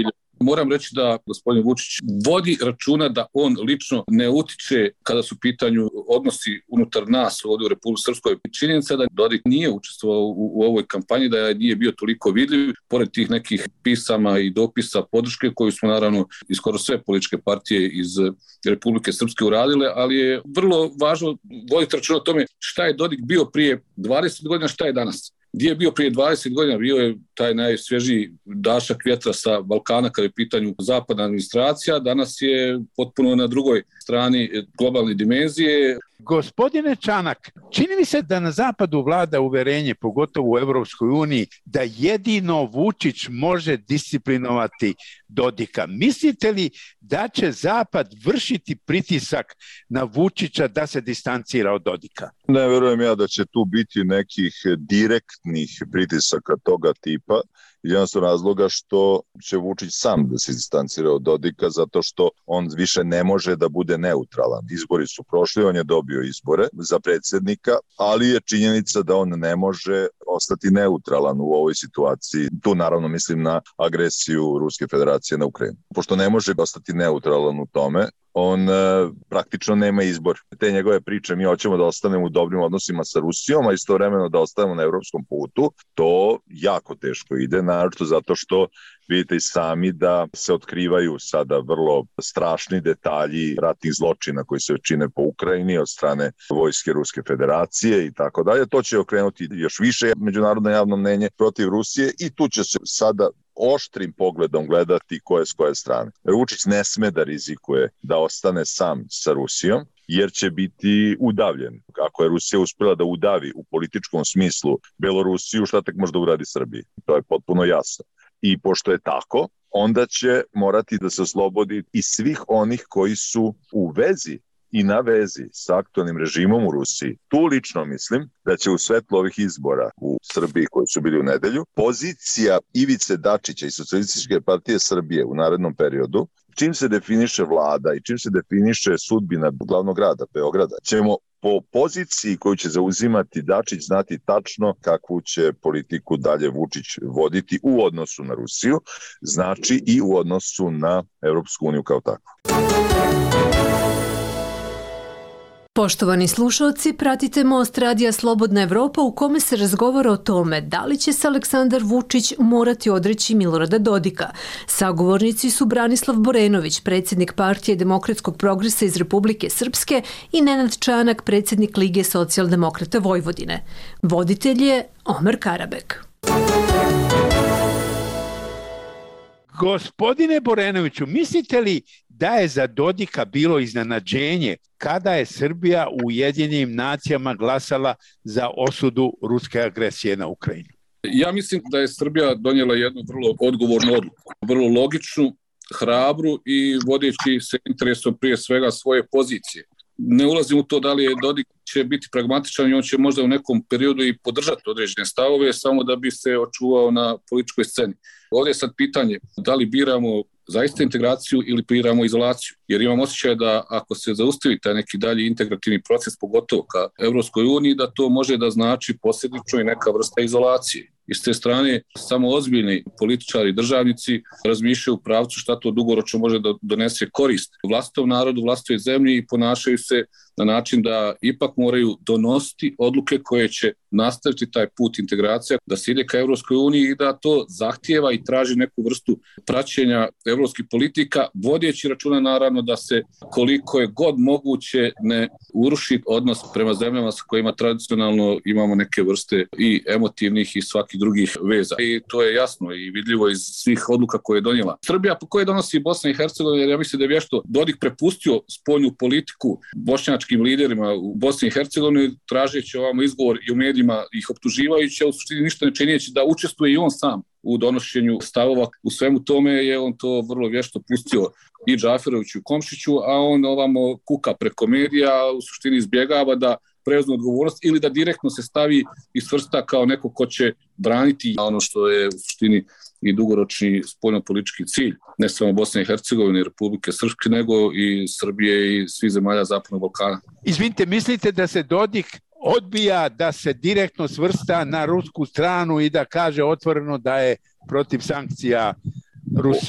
I: Moram reći da gospodin Vučić vodi računa da on lično ne utiče kada su u pitanju odnosi unutar nas ovdje u Republici Srpskoj. Činjenica da Dodik nije učestvovao u, u ovoj kampanji, da nije bio toliko vidljiv, pored tih nekih pisama i dopisa podrške koju smo naravno i skoro sve političke partije iz Republike Srpske uradile, ali je vrlo važno voditi računa o tome šta je Dodik bio prije dvadeset godina, šta je danas. Gdje je bio prije dvadeset godina, bio je taj najsvježiji dašak vjetra sa Balkana kada je u pitanju zapadna administracija, danas je potpuno na drugoj strani globalne dimenzije.
F: Gospodine Čanak, čini mi se da na zapadu vlada uverenje, pogotovo u Evropskoj uniji, da jedino Vučić može disciplinovati Dodika. Mislite li da će zapad vršiti pritisak na Vučića da se distancira od Dodika?
G: Ne verujem ja da će tu biti nekih direktnih pritisaka toga tipa, jednostavno razloga što će Vučić sam da se distancira od Dodika, zato što on više ne može da bude neutralan. Izbori su prošli, on je dobio izbore za predsjednika, ali je činjenica da on ne može ostati neutralan u ovoj situaciji. Tu naravno mislim na agresiju Ruske federacije na Ukrajinu. Pošto ne može ostati neutralan u tome, on e, praktično nema izbor. Te njegove priče, mi hoćemo da ostanemo u dobrim odnosima sa Rusijom, a istovremeno da ostanemo na evropskom putu, to jako teško ide, naročito zato što vidite i sami da se otkrivaju sada vrlo strašni detalji ratnih zločina koji se čine po Ukrajini od strane vojske Ruske federacije i tako dalje. To će okrenuti još više međunarodno javno mnenje protiv Rusije i tu će se sada oštrim pogledom gledati ko je s koje strane. Vučić ne sme da rizikuje da ostane sam sa Rusijom, jer će biti udavljen. Ako je Rusija uspjela da udavi u političkom smislu Belorusiju, šta tek može da uradi Srbiji? To je potpuno jasno. I pošto je tako, onda će morati da se oslobodi i svih onih koji su u vezi i na vezi sa aktualnim režimom u Rusiji. Tu lično mislim da će u svetlu ovih izbora u Srbiji koji su bili u nedelju, pozicija Ivice Dačića i Socijalističke partije Srbije u narednom periodu, čim se definiše vlada i čim se definiše sudbina glavnog grada Beograda, ćemo po poziciji koju će zauzimati Dačić znati tačno kakvu će politiku dalje Vučić voditi u odnosu na Rusiju, znači i u odnosu na Evropsku uniju kao takvu.
J: Poštovani slušalci, pratite Most Radija Slobodna Evropa u kome se razgovara o tome da li će se Aleksandar Vučić morati odreći Milorada Dodika. Sagovornici su Branislav Borenović, predsjednik Partije demokratskog progresa iz Republike Srpske i Nenad Čanak, predsjednik Lige socijaldemokrata Vojvodine. Voditelj je Omer Karabek.
F: Gospodine Borenoviću, mislite li da je za Dodika bilo iznenađenje kada je Srbija u Ujedinjenim nacijama glasala za osudu ruske agresije na Ukrajinu?
I: Ja mislim da je Srbija donijela jednu vrlo odgovornu odluku, vrlo logičnu, hrabru i vodeći se interesom prije svega svoje pozicije. Ne ulazim u to da li je Dodik će biti pragmatičan i on će možda u nekom periodu i podržati određene stavove samo da bi se očuvao na političkoj sceni. Ovdje je sad pitanje da li biramo zaista integraciju ili biramo izolaciju. Jer imam osjećaj da ako se zaustavi taj neki dalji integrativni proces, pogotovo ka Evropskoj uniji, da to može da znači posljedično i neka vrsta izolacije. I s te strane, samo ozbiljni političari i državnici razmišljaju u pravcu šta to dugoročno može da donese korist vlastitom narodu, vlastitoj zemlji i ponašaju se na način da ipak moraju donositi odluke koje će nastaviti taj put integracija, da se ide ka Evropskoj uniji i da to zahtijeva i traži neku vrstu praćenja evropskih politika, vodjeći računa naravno da se koliko je god moguće ne uruši odnos prema zemljama sa kojima tradicionalno imamo neke vrste i emotivnih i svakih drugih veza. I to je jasno i vidljivo iz svih odluka koje je donijela Srbija, po koje donosi Bosna i Hercegovina, jer ja mislim da je vješto Dodik prepustio spoljnu politiku bošnjačkim liderima u Bosni i Hercegovini, tražeći ovamo izgovor i u medijima ih optuživajući, a u suštini ništa ne činjeći da učestvuje i on sam u donošenju stavova. U svemu tome je on to vrlo vješto pustio i Džaferoviću i Komšiću, a on ovamo kuka preko medija, u suštini izbjegava da preuzme odgovornost ili da direktno se stavi i svrsta kao neko ko će braniti ono što je u suštini i dugoročni spoljno-politički cilj, ne samo Bosne i Hercegovine i Republike Srpske, nego i Srbije i svih zemalja Zapadnog Balkana.
F: Izvinite, mislite da se Dodik odbija da se direktno svrsta na rusku stranu i da kaže otvoreno da je protiv sankcija Rusije?
I: On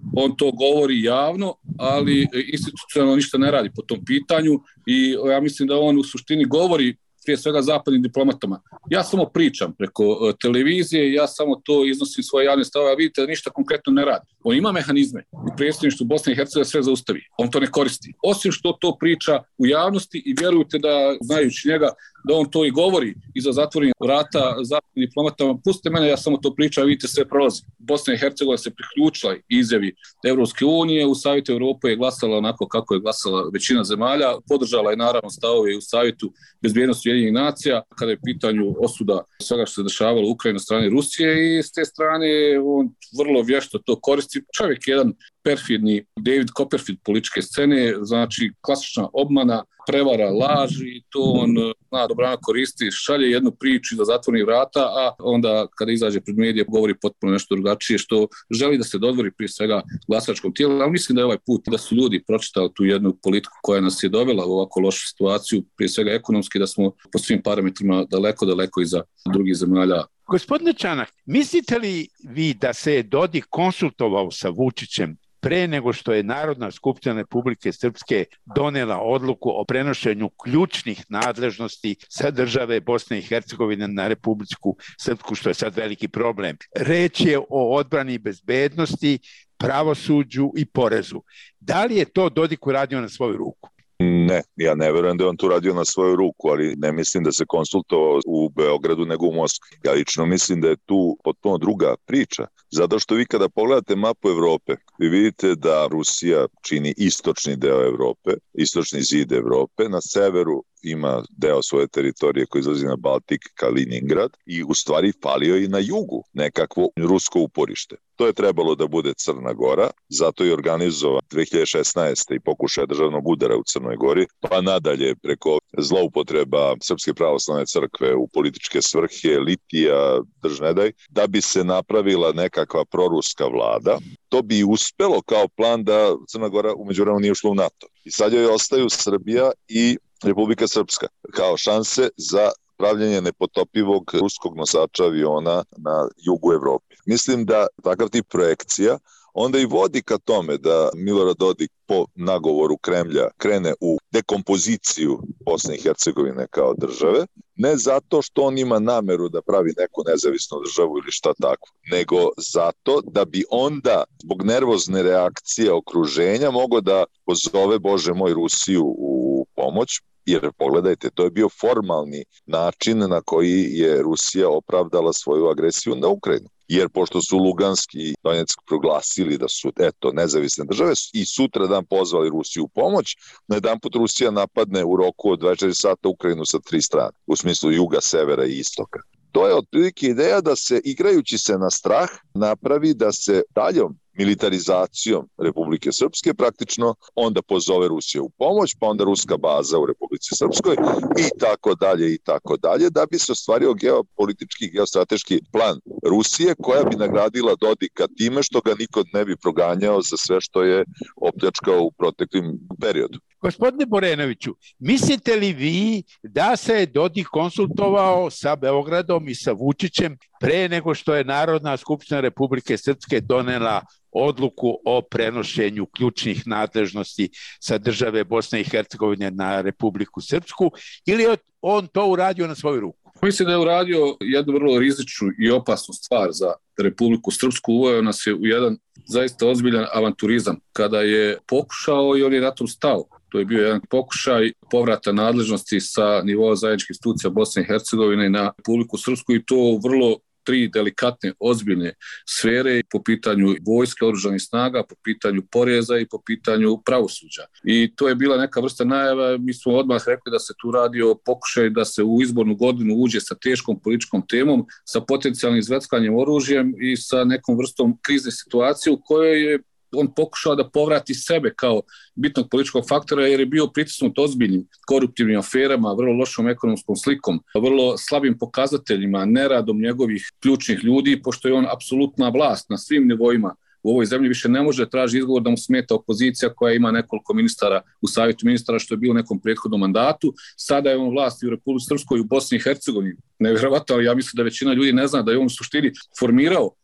I: on to govori javno, ali institucionalno ništa ne radi po tom pitanju i ja mislim da on u suštini govori prije svega zapadnim diplomatama. Ja samo pričam preko uh, televizije, ja samo to iznosim svoje javne stavove, a vidite da ništa konkretno ne radi. On ima mehanizme u predsjedništvu Bosne i Hercegovine sve zaustavi. On to ne koristi. Osim što to priča u javnosti i vjerujte da, znajući njega, da on to i govori iza zatvorenih vrata zapadnim diplomatama. Pustite mene, ja samo to pričam, vidite sve prolazi. Bosna i Hercegovina se priključila izjavi Evropske unije, u Savjetu Evrope je glasala onako kako je glasala većina zemalja, podržala je naravno stavove u Savjetu bezbjednosti Ujedinjenih nacija, kada je pitanju osuda svega što se dešavalo u Ukrajini na strani Rusije i s te strane on vrlo vješto to koristi. Čovjek je jedan perfidni David Copperfield političke scene, znači klasična obmana, prevara, laži, to on zna dobrano koristi, šalje jednu priču iza zatvorenih vrata, a onda kada izađe pred medije govori potpuno nešto drugačije, što želi da se dodvori prije svega glasačkom tijelu, ali mislim da je ovaj put da su ljudi pročitali tu jednu politiku koja nas je dovela u ovako lošu situaciju, prije svega ekonomski, da smo po svim parametrima daleko, daleko iza drugih zemalja.
F: Gospodine Čanak, mislite li vi da se je Dodik konsultovao sa Vučićem pre nego što je Narodna skupština Republike Srpske donela odluku o prenošenju ključnih nadležnosti sa države Bosne i Hercegovine na Republiku Srpsku, što je sad veliki problem? Reč je o odbrani i bezbednosti, pravosuđu i porezu. Da li je to Dodik uradio na svoju ruku?
G: Ne, ja ne verujem da je on to radio na svoju ruku, ali ne mislim da se konsultovao u Beogradu nego u Moskvi. Ja lično mislim da je tu potpuno druga priča, zato što vi kada pogledate mapu Evrope, vi vidite da Rusija čini istočni deo Evrope, istočni zid Evrope, na severu ima deo svoje teritorije koji izlazi na Baltik, Kaliningrad, i u stvari falio i na jugu nekakvo rusko uporište. To je trebalo da bude Crna Gora, zato je organizovan dve hiljade šesnaeste. i pokušaj državnog udara u Crnoj Gori, pa nadalje preko zloupotreba Srpske pravoslavne crkve u političke svrhe, litija, drž ne daj, da bi se napravila nekakva proruska vlada. To bi uspelo kao plan da Crna Gora umeđu vremenu nije ušla u NATO. I sad joj ostaju Srbija i Republika Srpska kao šanse za pravljenje nepotopivog ruskog nosača aviona na jugu Evrope. Mislim da takav tip projekcija onda i vodi ka tome da Milorad Dodik po nagovoru Kremlja krene u dekompoziciju Bosne i Hercegovine kao države, ne zato što on ima nameru da pravi neku nezavisnu državu ili šta tako, nego zato da bi onda zbog nervozne reakcije okruženja mogao da pozove, Bože moj, Rusiju u pomoć. Jer pogledajte, to je bio formalni način na koji je Rusija opravdala svoju agresiju na Ukrajinu. Jer pošto su Lugansk i Donjeck proglasili da su eto nezavisne države i sutra dan pozvali Rusiju u pomoć, na jedan put Rusija napadne u roku od dvadeset četiri sata Ukrajinu sa tri strane, u smislu juga, severa i istoka. To je otprilike ideja da se, igrajući se na strah, napravi da se daljom militarizacijom Republike Srpske praktično onda pozove Rusija u pomoć, pa onda ruska baza u Republici Srpskoj i tako dalje i tako dalje, da bi se ostvario geopolitički, geostrateški plan Rusije koja bi nagradila Dodika time što ga niko ne bi proganjao za sve što je opljačkao u proteklim periodu.
F: Gospodine Borenoviću, mislite li vi da se je Dodik konsultovao sa Beogradom i sa Vučićem pre nego što je Narodna skupština Republike Srpske donela odluku o prenošenju ključnih nadležnosti sa države Bosne i Hercegovine na Republiku Srpsku, ili je on to uradio na svoju ruku?
I: Mislim da je uradio jednu vrlo rizičnu i opasnu stvar za Republiku Srpsku. Uveo nas je u jedan zaista ozbiljan avanturizam kada je pokušao i on je na tom stao. To je bio jedan pokušaj povrata nadležnosti sa nivoa zajedničkih institucija Bosne i Hercegovine na Republiku Srpsku i to vrlo tri delikatne, ozbiljne sfere po pitanju vojske, oružanih snaga, po pitanju poreza i po pitanju pravosuđa. I to je bila neka vrsta najava, mi smo odmah rekli da se tu radi o pokušaju da se u izbornu godinu uđe sa teškom političkom temom, sa potencijalnim zveckanjem oružjem i sa nekom vrstom krizne situacije u kojoj je on pokušao da povrati sebe kao bitnog političkog faktora jer je bio pritisnut ozbiljnim koruptivnim aferama, vrlo lošom ekonomskom slikom, vrlo slabim pokazateljima, neradom njegovih ključnih ljudi, pošto je on apsolutna vlast na svim nivoima u ovoj zemlji, više ne može traži izgovor da mu smeta opozicija koja ima nekoliko ministara u savjetu ministara, što je bilo u nekom prethodnom mandatu. Sada je on vlast i u Republici Srpskoj i u Bosni i Hercegovini. Nevjerovatno, ali ja mislim da većina ljudi ne zna da je on u suštini formirao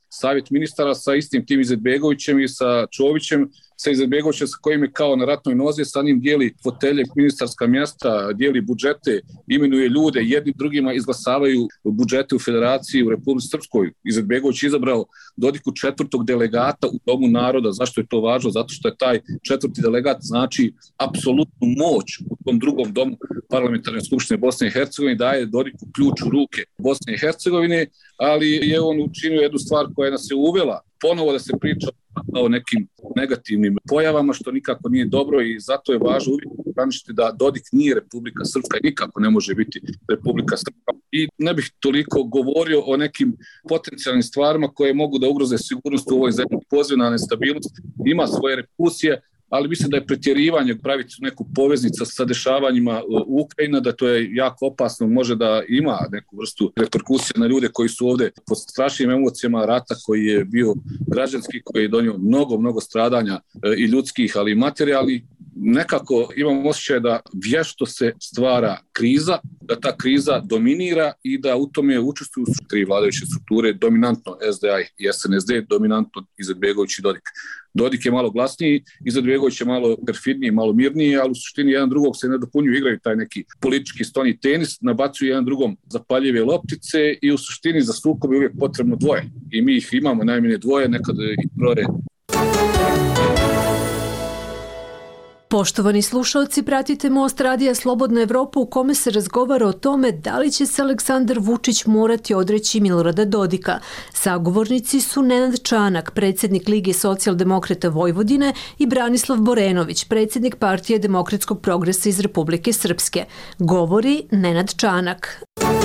I: savjet ministara sa istim tim Izetbegovićem i sa Čovićem, sa Izetbegovićem sa kojim je kao na ratnoj nozi, sa njim dijeli fotelje, ministarska mjesta, dijeli budžete, imenuje ljude, jedni drugima izglasavaju budžete u Federaciji u Republici Srpskoj. Izetbegović izabrao Dodiku četvrtog delegata u Domu naroda. Zašto je to važno? Zato što je taj četvrti delegat znači apsolutnu moć u tom drugom domu parlamentarne skupštine Bosne i Hercegovine, daje Dodiku ključ u ruke Bosne i Hercegovine, ali je on učinio jednu stvar koja nas je uvela ponovo da se priča o nekim negativnim pojavama, što nikako nije dobro i zato je važno uvijek ograničiti da Dodik nije Republika Srpska i nikako ne može biti Republika Srpska. I ne bih toliko govorio o nekim potencijalnim stvarima koje mogu da ugroze sigurnost u ovoj zemlji. Poziva nestabilnost, ima svoje reperkusije, ali mislim da je pretjerivanje praviti neku poveznicu sa dešavanjima u Ukrajini, da to je jako opasno, može da ima neku vrstu reperkusije na ljude koji su ovde pod strašnim emocijama rata koji je bio građanski, koji je donio mnogo, mnogo stradanja i ljudskih, ali i materijalnih. Nekako imam osjećaj da vješto se stvara kriza, da ta kriza dominira i da u tome učestvuju tri vladajuće strukture, dominantno S D A i S N S D, dominantno Izetbegović i Dodik. Dodik je malo glasniji, Izetbegović je malo perfidniji, malo mirniji, ali u suštini jedan drugog se ne dopunjuju, igraju taj neki politički stoni tenis, nabacuju jedan drugom zapaljive loptice i u suštini za sukob je uvijek potrebno dvoje. I mi ih imamo najmanje dvoje, nekad i troje.
J: Poštovani slušalci, pratite Most radija Slobodna Evropa u kome se razgovara o tome da li će se Aleksandar Vučić morati odreći Milorada Dodika. Sagovornici su Nenad Čanak, predsjednik Lige socijaldemokrata Vojvodine i Branislav Borenović, predsjednik Partije demokratskog progresa iz Republike Srpske. Govori Nenad Čanak.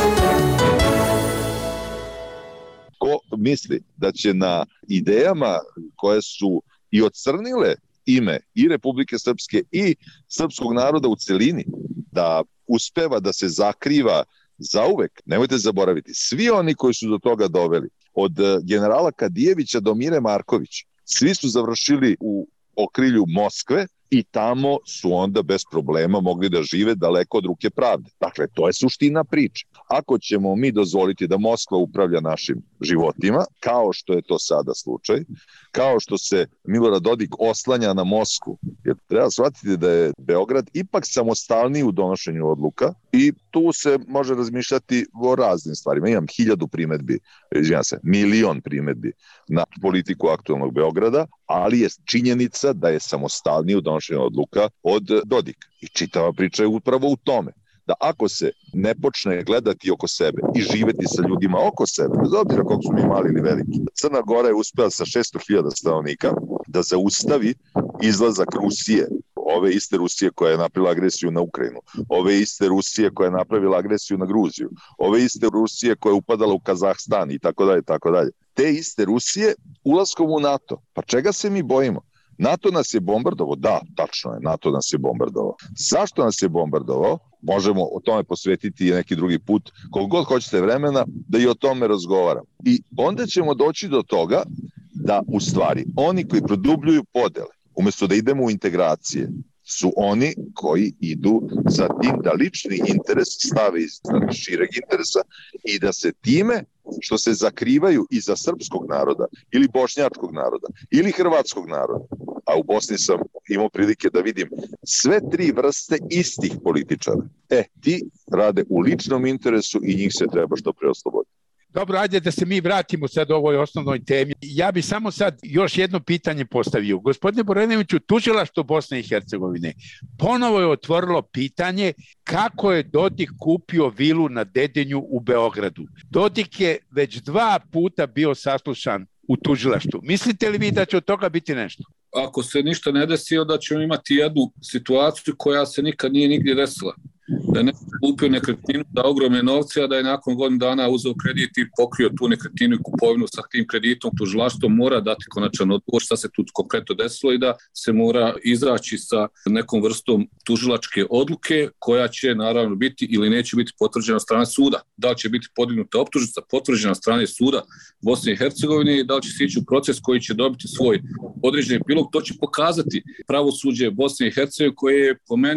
G: Ko misli da će na idejama koje su i ocrnile ime i Republike Srpske i srpskog naroda u celini, da uspeva da se zakriva zauvek, nemojte zaboraviti, svi oni koji su do toga doveli, od generala Kadijevića do Mire Marković, svi su završili u okrilju Moskve i tamo su onda bez problema mogli da žive daleko od ruke pravde. Dakle, to je suština priče. Ako ćemo mi dozvoliti da Moskva upravlja našim životima, kao što je to sada slučaj, kao što se Milorad Dodik oslanja na Moskvu, jer treba shvatiti da je Beograd ipak samostalniji u donošenju odluka i tu se može razmišljati o raznim stvarima. Imam hiljadu primedbi, izvinjam se, milion primedbi na politiku aktualnog Beograda, ali je činjenica da je samostalniji u donošenju odluka od Dodika. I čitava priča je upravo u tome. Da ako se ne počne gledati oko sebe i živeti sa ljudima oko sebe, bez obzira koliko su mi mali ili veliki, Crna Gora je uspela sa šesto hiljada stanovnika da zaustavi izlazak Rusije, ove iste Rusije koja je napravila agresiju na Ukrajinu, ove iste Rusije koja je napravila agresiju na Gruziju, ove iste Rusije koja je upadala u Kazahstan i tako dalje, tako dalje. Te iste Rusije ulaskom u NATO. Pa čega se mi bojimo? NATO nas je bombardovao? Da, tačno je, NATO nas je bombardovao. Zašto nas je bombardovao? Možemo o tome posvetiti i neki drugi put, koliko god hoćete vremena, da i o tome razgovaram. I onda ćemo doći do toga da u stvari oni koji produbljuju podele, umjesto da idemo u integracije, su oni koji idu za tim da lični interes stave iz šireg interesa i da se time što se zakrivaju iza srpskog naroda ili bošnjačkog naroda ili hrvatskog naroda, a u Bosni sam imao prilike da vidim sve tri vrste istih političara. E, ti rade u ličnom interesu i njih se treba što pre osloboditi.
F: Dobro, ajde da se mi vratimo sad ovoj osnovnoj temi. Ja bi samo sad još jedno pitanje postavio. Gospodine Borenoviću, tužilaštvo Bosne i Hercegovine ponovo je otvorilo pitanje kako je Dodik kupio vilu na Dedinju u Beogradu. Dodik je već dva puta bio saslušan u tužilaštvu. Mislite li vi da će od toga biti nešto?
I: Ako se ništa ne desi, onda ćemo imati jednu situaciju koja se nikad nije nigdje desila. Da je neko kupio nekretninu za ogromne novce, a da je nakon godinu dana uzeo kredit i pokrio tu nekretninu i kupovinu sa tim kreditom, tužilaštvo mora dati konačan odgovor šta se tu konkretno desilo i da se mora izaći sa nekom vrstom tužilačke odluke koja će naravno biti ili neće biti potvrđena od strane suda. Da li će biti podignuta optužnica, potvrđena od strane suda Bosne i Hercegovine i da li će se ići u proces koji će dobiti svoj određeni epilog, to će pokazati pravosuđe Bosne i Hercegovine koje je po meni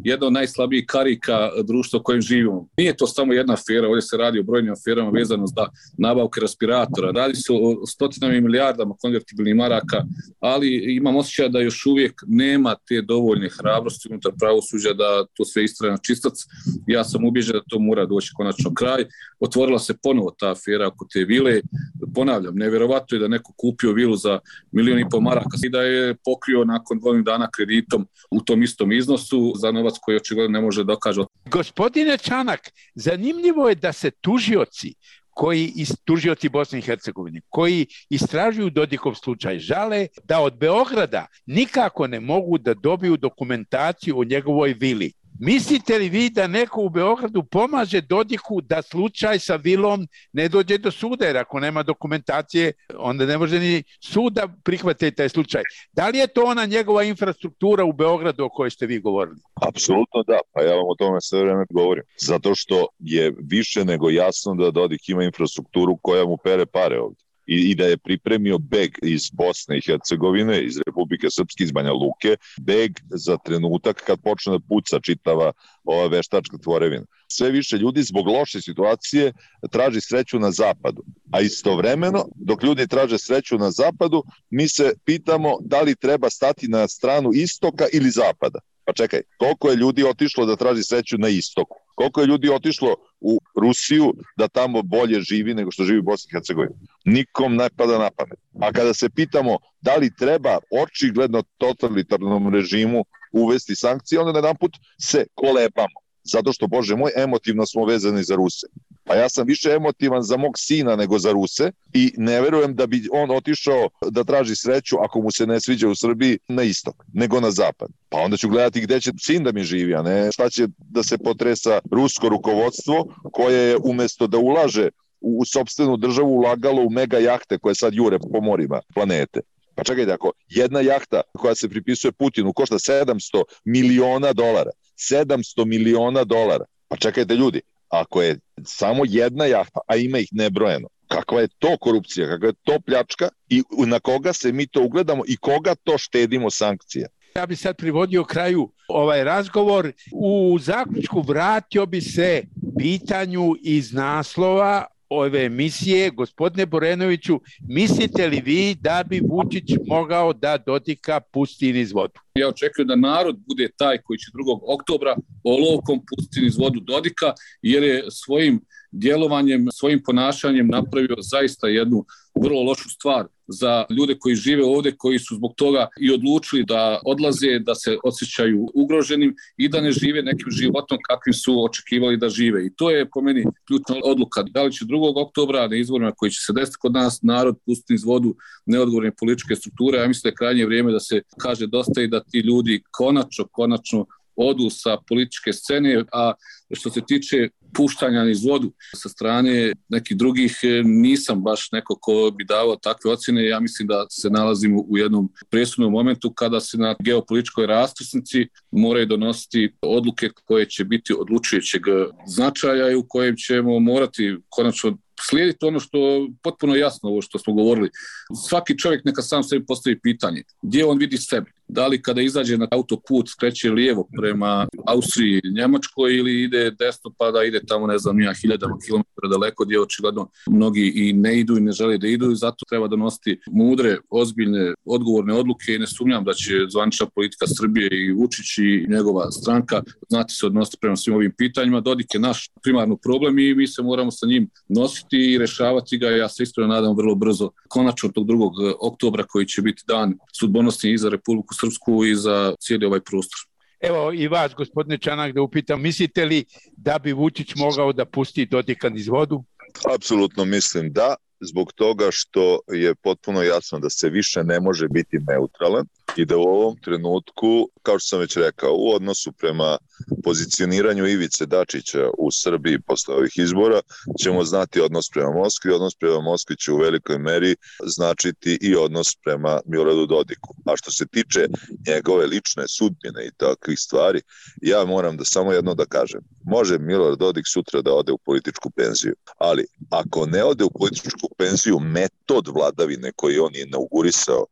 I: jedna od najslabijih karika društva u kojem živimo. Nije to samo jedna afera, ovdje se radi o brojnim aferama vezano za nabavke respiratora. Radi se o stotinama i milijardama konvertibilnih maraka, ali imam osjećaj da još uvijek nema te dovoljne hrabrosti unutar pravosuđa da to sve istraje na čistac. Ja sam ubjeđen da to mora doći konačno kraj. Otvorila se ponovo ta afera oko te vile. Ponavljam, nevjerovatno je da neko kupio vilu za milijon i pol maraka i da je pokrio nakon godinu dana kreditom u tom istom iznosu za novac koji očigledno ne može dokaže.
F: Gospodine Čanak, zanimljivo je da se tužioci koji tužioci Bosne i Hercegovine, koji istražuju Dodikov slučaj, žale da od Beograda nikako ne mogu da dobiju dokumentaciju o njegovoj vili. Mislite li vi da neko u Beogradu pomaže Dodiku da slučaj sa vilom ne dođe do suda, jer ako nema dokumentacije, onda ne može ni sud da prihvate taj slučaj. Da li je to ona njegova infrastruktura u Beogradu o kojoj ste vi govorili?
G: Apsolutno da, pa ja vam o tome sve vreme govorim. Zato što je više nego jasno da Dodik ima infrastrukturu koja mu pere pare ovdje. I, i da je pripremio beg iz Bosne i Hercegovine, iz Republike Srpske, iz Banja Luke, beg za trenutak kad počne da puca čitava ova veštačka tvorevina. Sve više ljudi zbog loše situacije traži sreću na zapadu. A istovremeno, dok ljudi traže sreću na zapadu, mi se pitamo da li treba stati na stranu istoka ili zapada. Pa čekaj, koliko je ljudi otišlo da traži sreću na istoku? Koliko je ljudi otišlo u Rusiju da tamo bolje živi nego što živi u Bosni i Hercegovini? Nikom ne pada na pamet. A kada se pitamo da li treba očigledno totalitarnom režimu uvesti sankcije, onda jedanput se kolebamo. Zato što, Bože moj, emotivno smo vezani za Ruse. Pa ja sam više emotivan za mog sina nego za Ruse i ne verujem da bi on otišao da traži sreću ako mu se ne sviđa u Srbiji na istok, nego na zapad. Pa onda ću gledati gde će sin da mi živi, a ne šta će da se potresa rusko rukovodstvo koje je umjesto da ulaže u sopstvenu državu ulagalo u mega jahte koje sad jure po morima planete. Pa čekajte, ako jedna jahta koja se pripisuje Putinu košta sedamsto miliona dolara, sedamsto miliona dolara, pa čekajte ljudi, ako je samo jedna jahta, a ima ih nebrojeno, kakva je to korupcija, kakva je to pljačka i na koga se mi to ugledamo i koga to štedimo sankcija?
F: Ja bi sad privodio kraju ovaj razgovor. U zaključku vratio bi se pitanju iz naslova ove emisije. Gospodine Borenoviću, mislite li vi da bi Vučić mogao da Dodika pusti niz vodu?
I: Ja očekujem da narod bude taj koji će drugog oktobra olovkom pustiti niz vodu Dodika, jer je svojim djelovanjem, svojim ponašanjem napravio zaista jednu vrlo lošu stvar za ljude koji žive ovdje, koji su zbog toga i odlučili da odlaze, da se osjećaju ugroženim i da ne žive nekim životom kakvim su očekivali da žive. I to je po meni ključna odluka. Da li će drugog oktobra na izborima koji će se desiti kod nas narod pustiti iz vodu neodgovorne političke strukture? Ja mislim da je krajnje vrijeme da se kaže dosta i da ti ljudi konačno, konačno odu sa političke scene, a što se tiče puštanja niz vodu sa strane nekih drugih, nisam baš neko ko bi davao takve ocjene. Ja mislim da se nalazimo u jednom presudnom momentu kada se na geopolitičkoj raskrsnici moraju donositi odluke koje će biti odlučujućeg značaja i u kojem ćemo morati konačno slijediti ono što je potpuno jasno, ovo što smo govorili. Svaki čovjek neka sam sebi postavi pitanje gdje on vidi sebe. Da li kada izađe na autoput skreće lijevo prema Austriji, Njemačkoj ili ide desno pa da ide tamo ne znam ja hiljadama kilometara daleko gdje očigledno mnogi i ne idu i ne žele da idu i zato treba donositi mudre, ozbiljne, odgovorne odluke i ne sumnjam da će zvanična politika Srbije i Vučić i njegova stranka znati se odnositi prema svim ovim pitanjima. Dodik je naš primarno problem i mi se moramo sa njim nositi i rešavati ga. Ja se iskreno nadam vrlo brzo konačno tog drugog oktobra koji će biti dan sudbonosni i za Republiku Srpsku i za cijeli ovaj prostor.
F: Evo i vas, gospodine Čanak, da upitam, mislite li da bi Vučić mogao da pusti Dodika niz vodu?
G: Apsolutno mislim da, zbog toga što je potpuno jasno da se više ne može biti neutralan i da u ovom trenutku, kao što sam već rekao, u odnosu prema pozicioniranju Ivice Dačića u Srbiji posle ovih izbora ćemo znati odnos prema Moskvi, odnos prema Moskvi će u velikoj meri značiti i odnos prema Miloradu Dodiku. A što se tiče njegove lične sudbine i takvih stvari, ja moram da samo jedno da kažem. Može Milorad Dodik sutra da ode u političku penziju, ali ako ne ode u političku penziju, metod vladavine koji on je inaugurisao u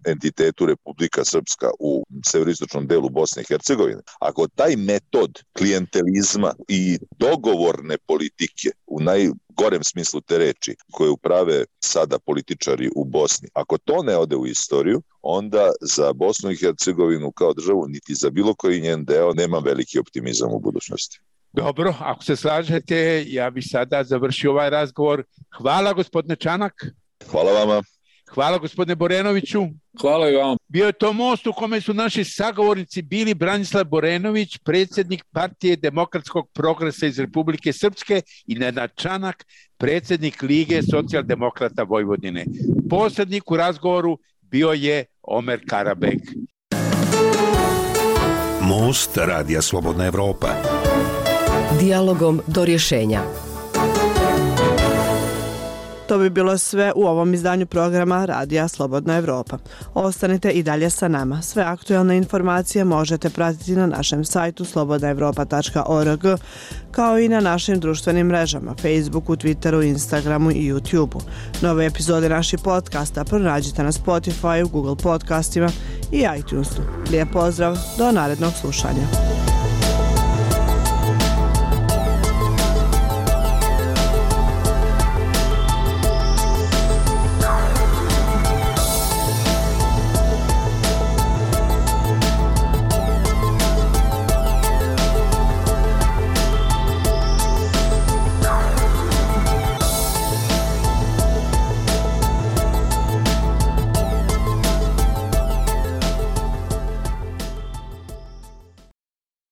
G: entitetu Republika Srpska u severistočnom delu Bosne i Hercegovine, ako taj metod klijentelizma i dogovorne politike u najgorem smislu te reči koje uprave sada političari u Bosni, ako to ne ode u istoriju, onda za Bosnu i Hercegovinu kao državu, niti za bilo koji njen deo, nema veliki optimizam u budućnosti.
F: Dobro, ako se slažete, ja bih sada završio ovaj razgovor. Hvala gospodine Čanak.
G: Hvala vama.
F: Hvala gospodine Borenoviću.
I: Hvala i vam.
F: Bio je to most u kome su naši sagovornici bili Branislav Borenović, predsjednik Partije demokratskog progresa iz Republike Srpske, i Nenad Čanak, predsjednik Lige socijaldemokrata Vojvodine. Posrednik u razgovoru bio je Omer Karabek.
K: Most Radija Slobodna Evropa.
C: Dijalogom do rješenja.
B: To bi bilo sve u ovom izdanju programa Radija Slobodna Evropa. Ostanite i dalje sa nama. Sve aktualne informacije možete pratiti na našem sajtu slobodna evropa tačka org, kao i na našim društvenim mrežama, Facebooku, Twitteru, Instagramu i YouTubeu. Nove epizode naših podcasta pronađite na Spotify, Google podcastima i iTunesu. Lijep pozdrav, do narednog slušanja.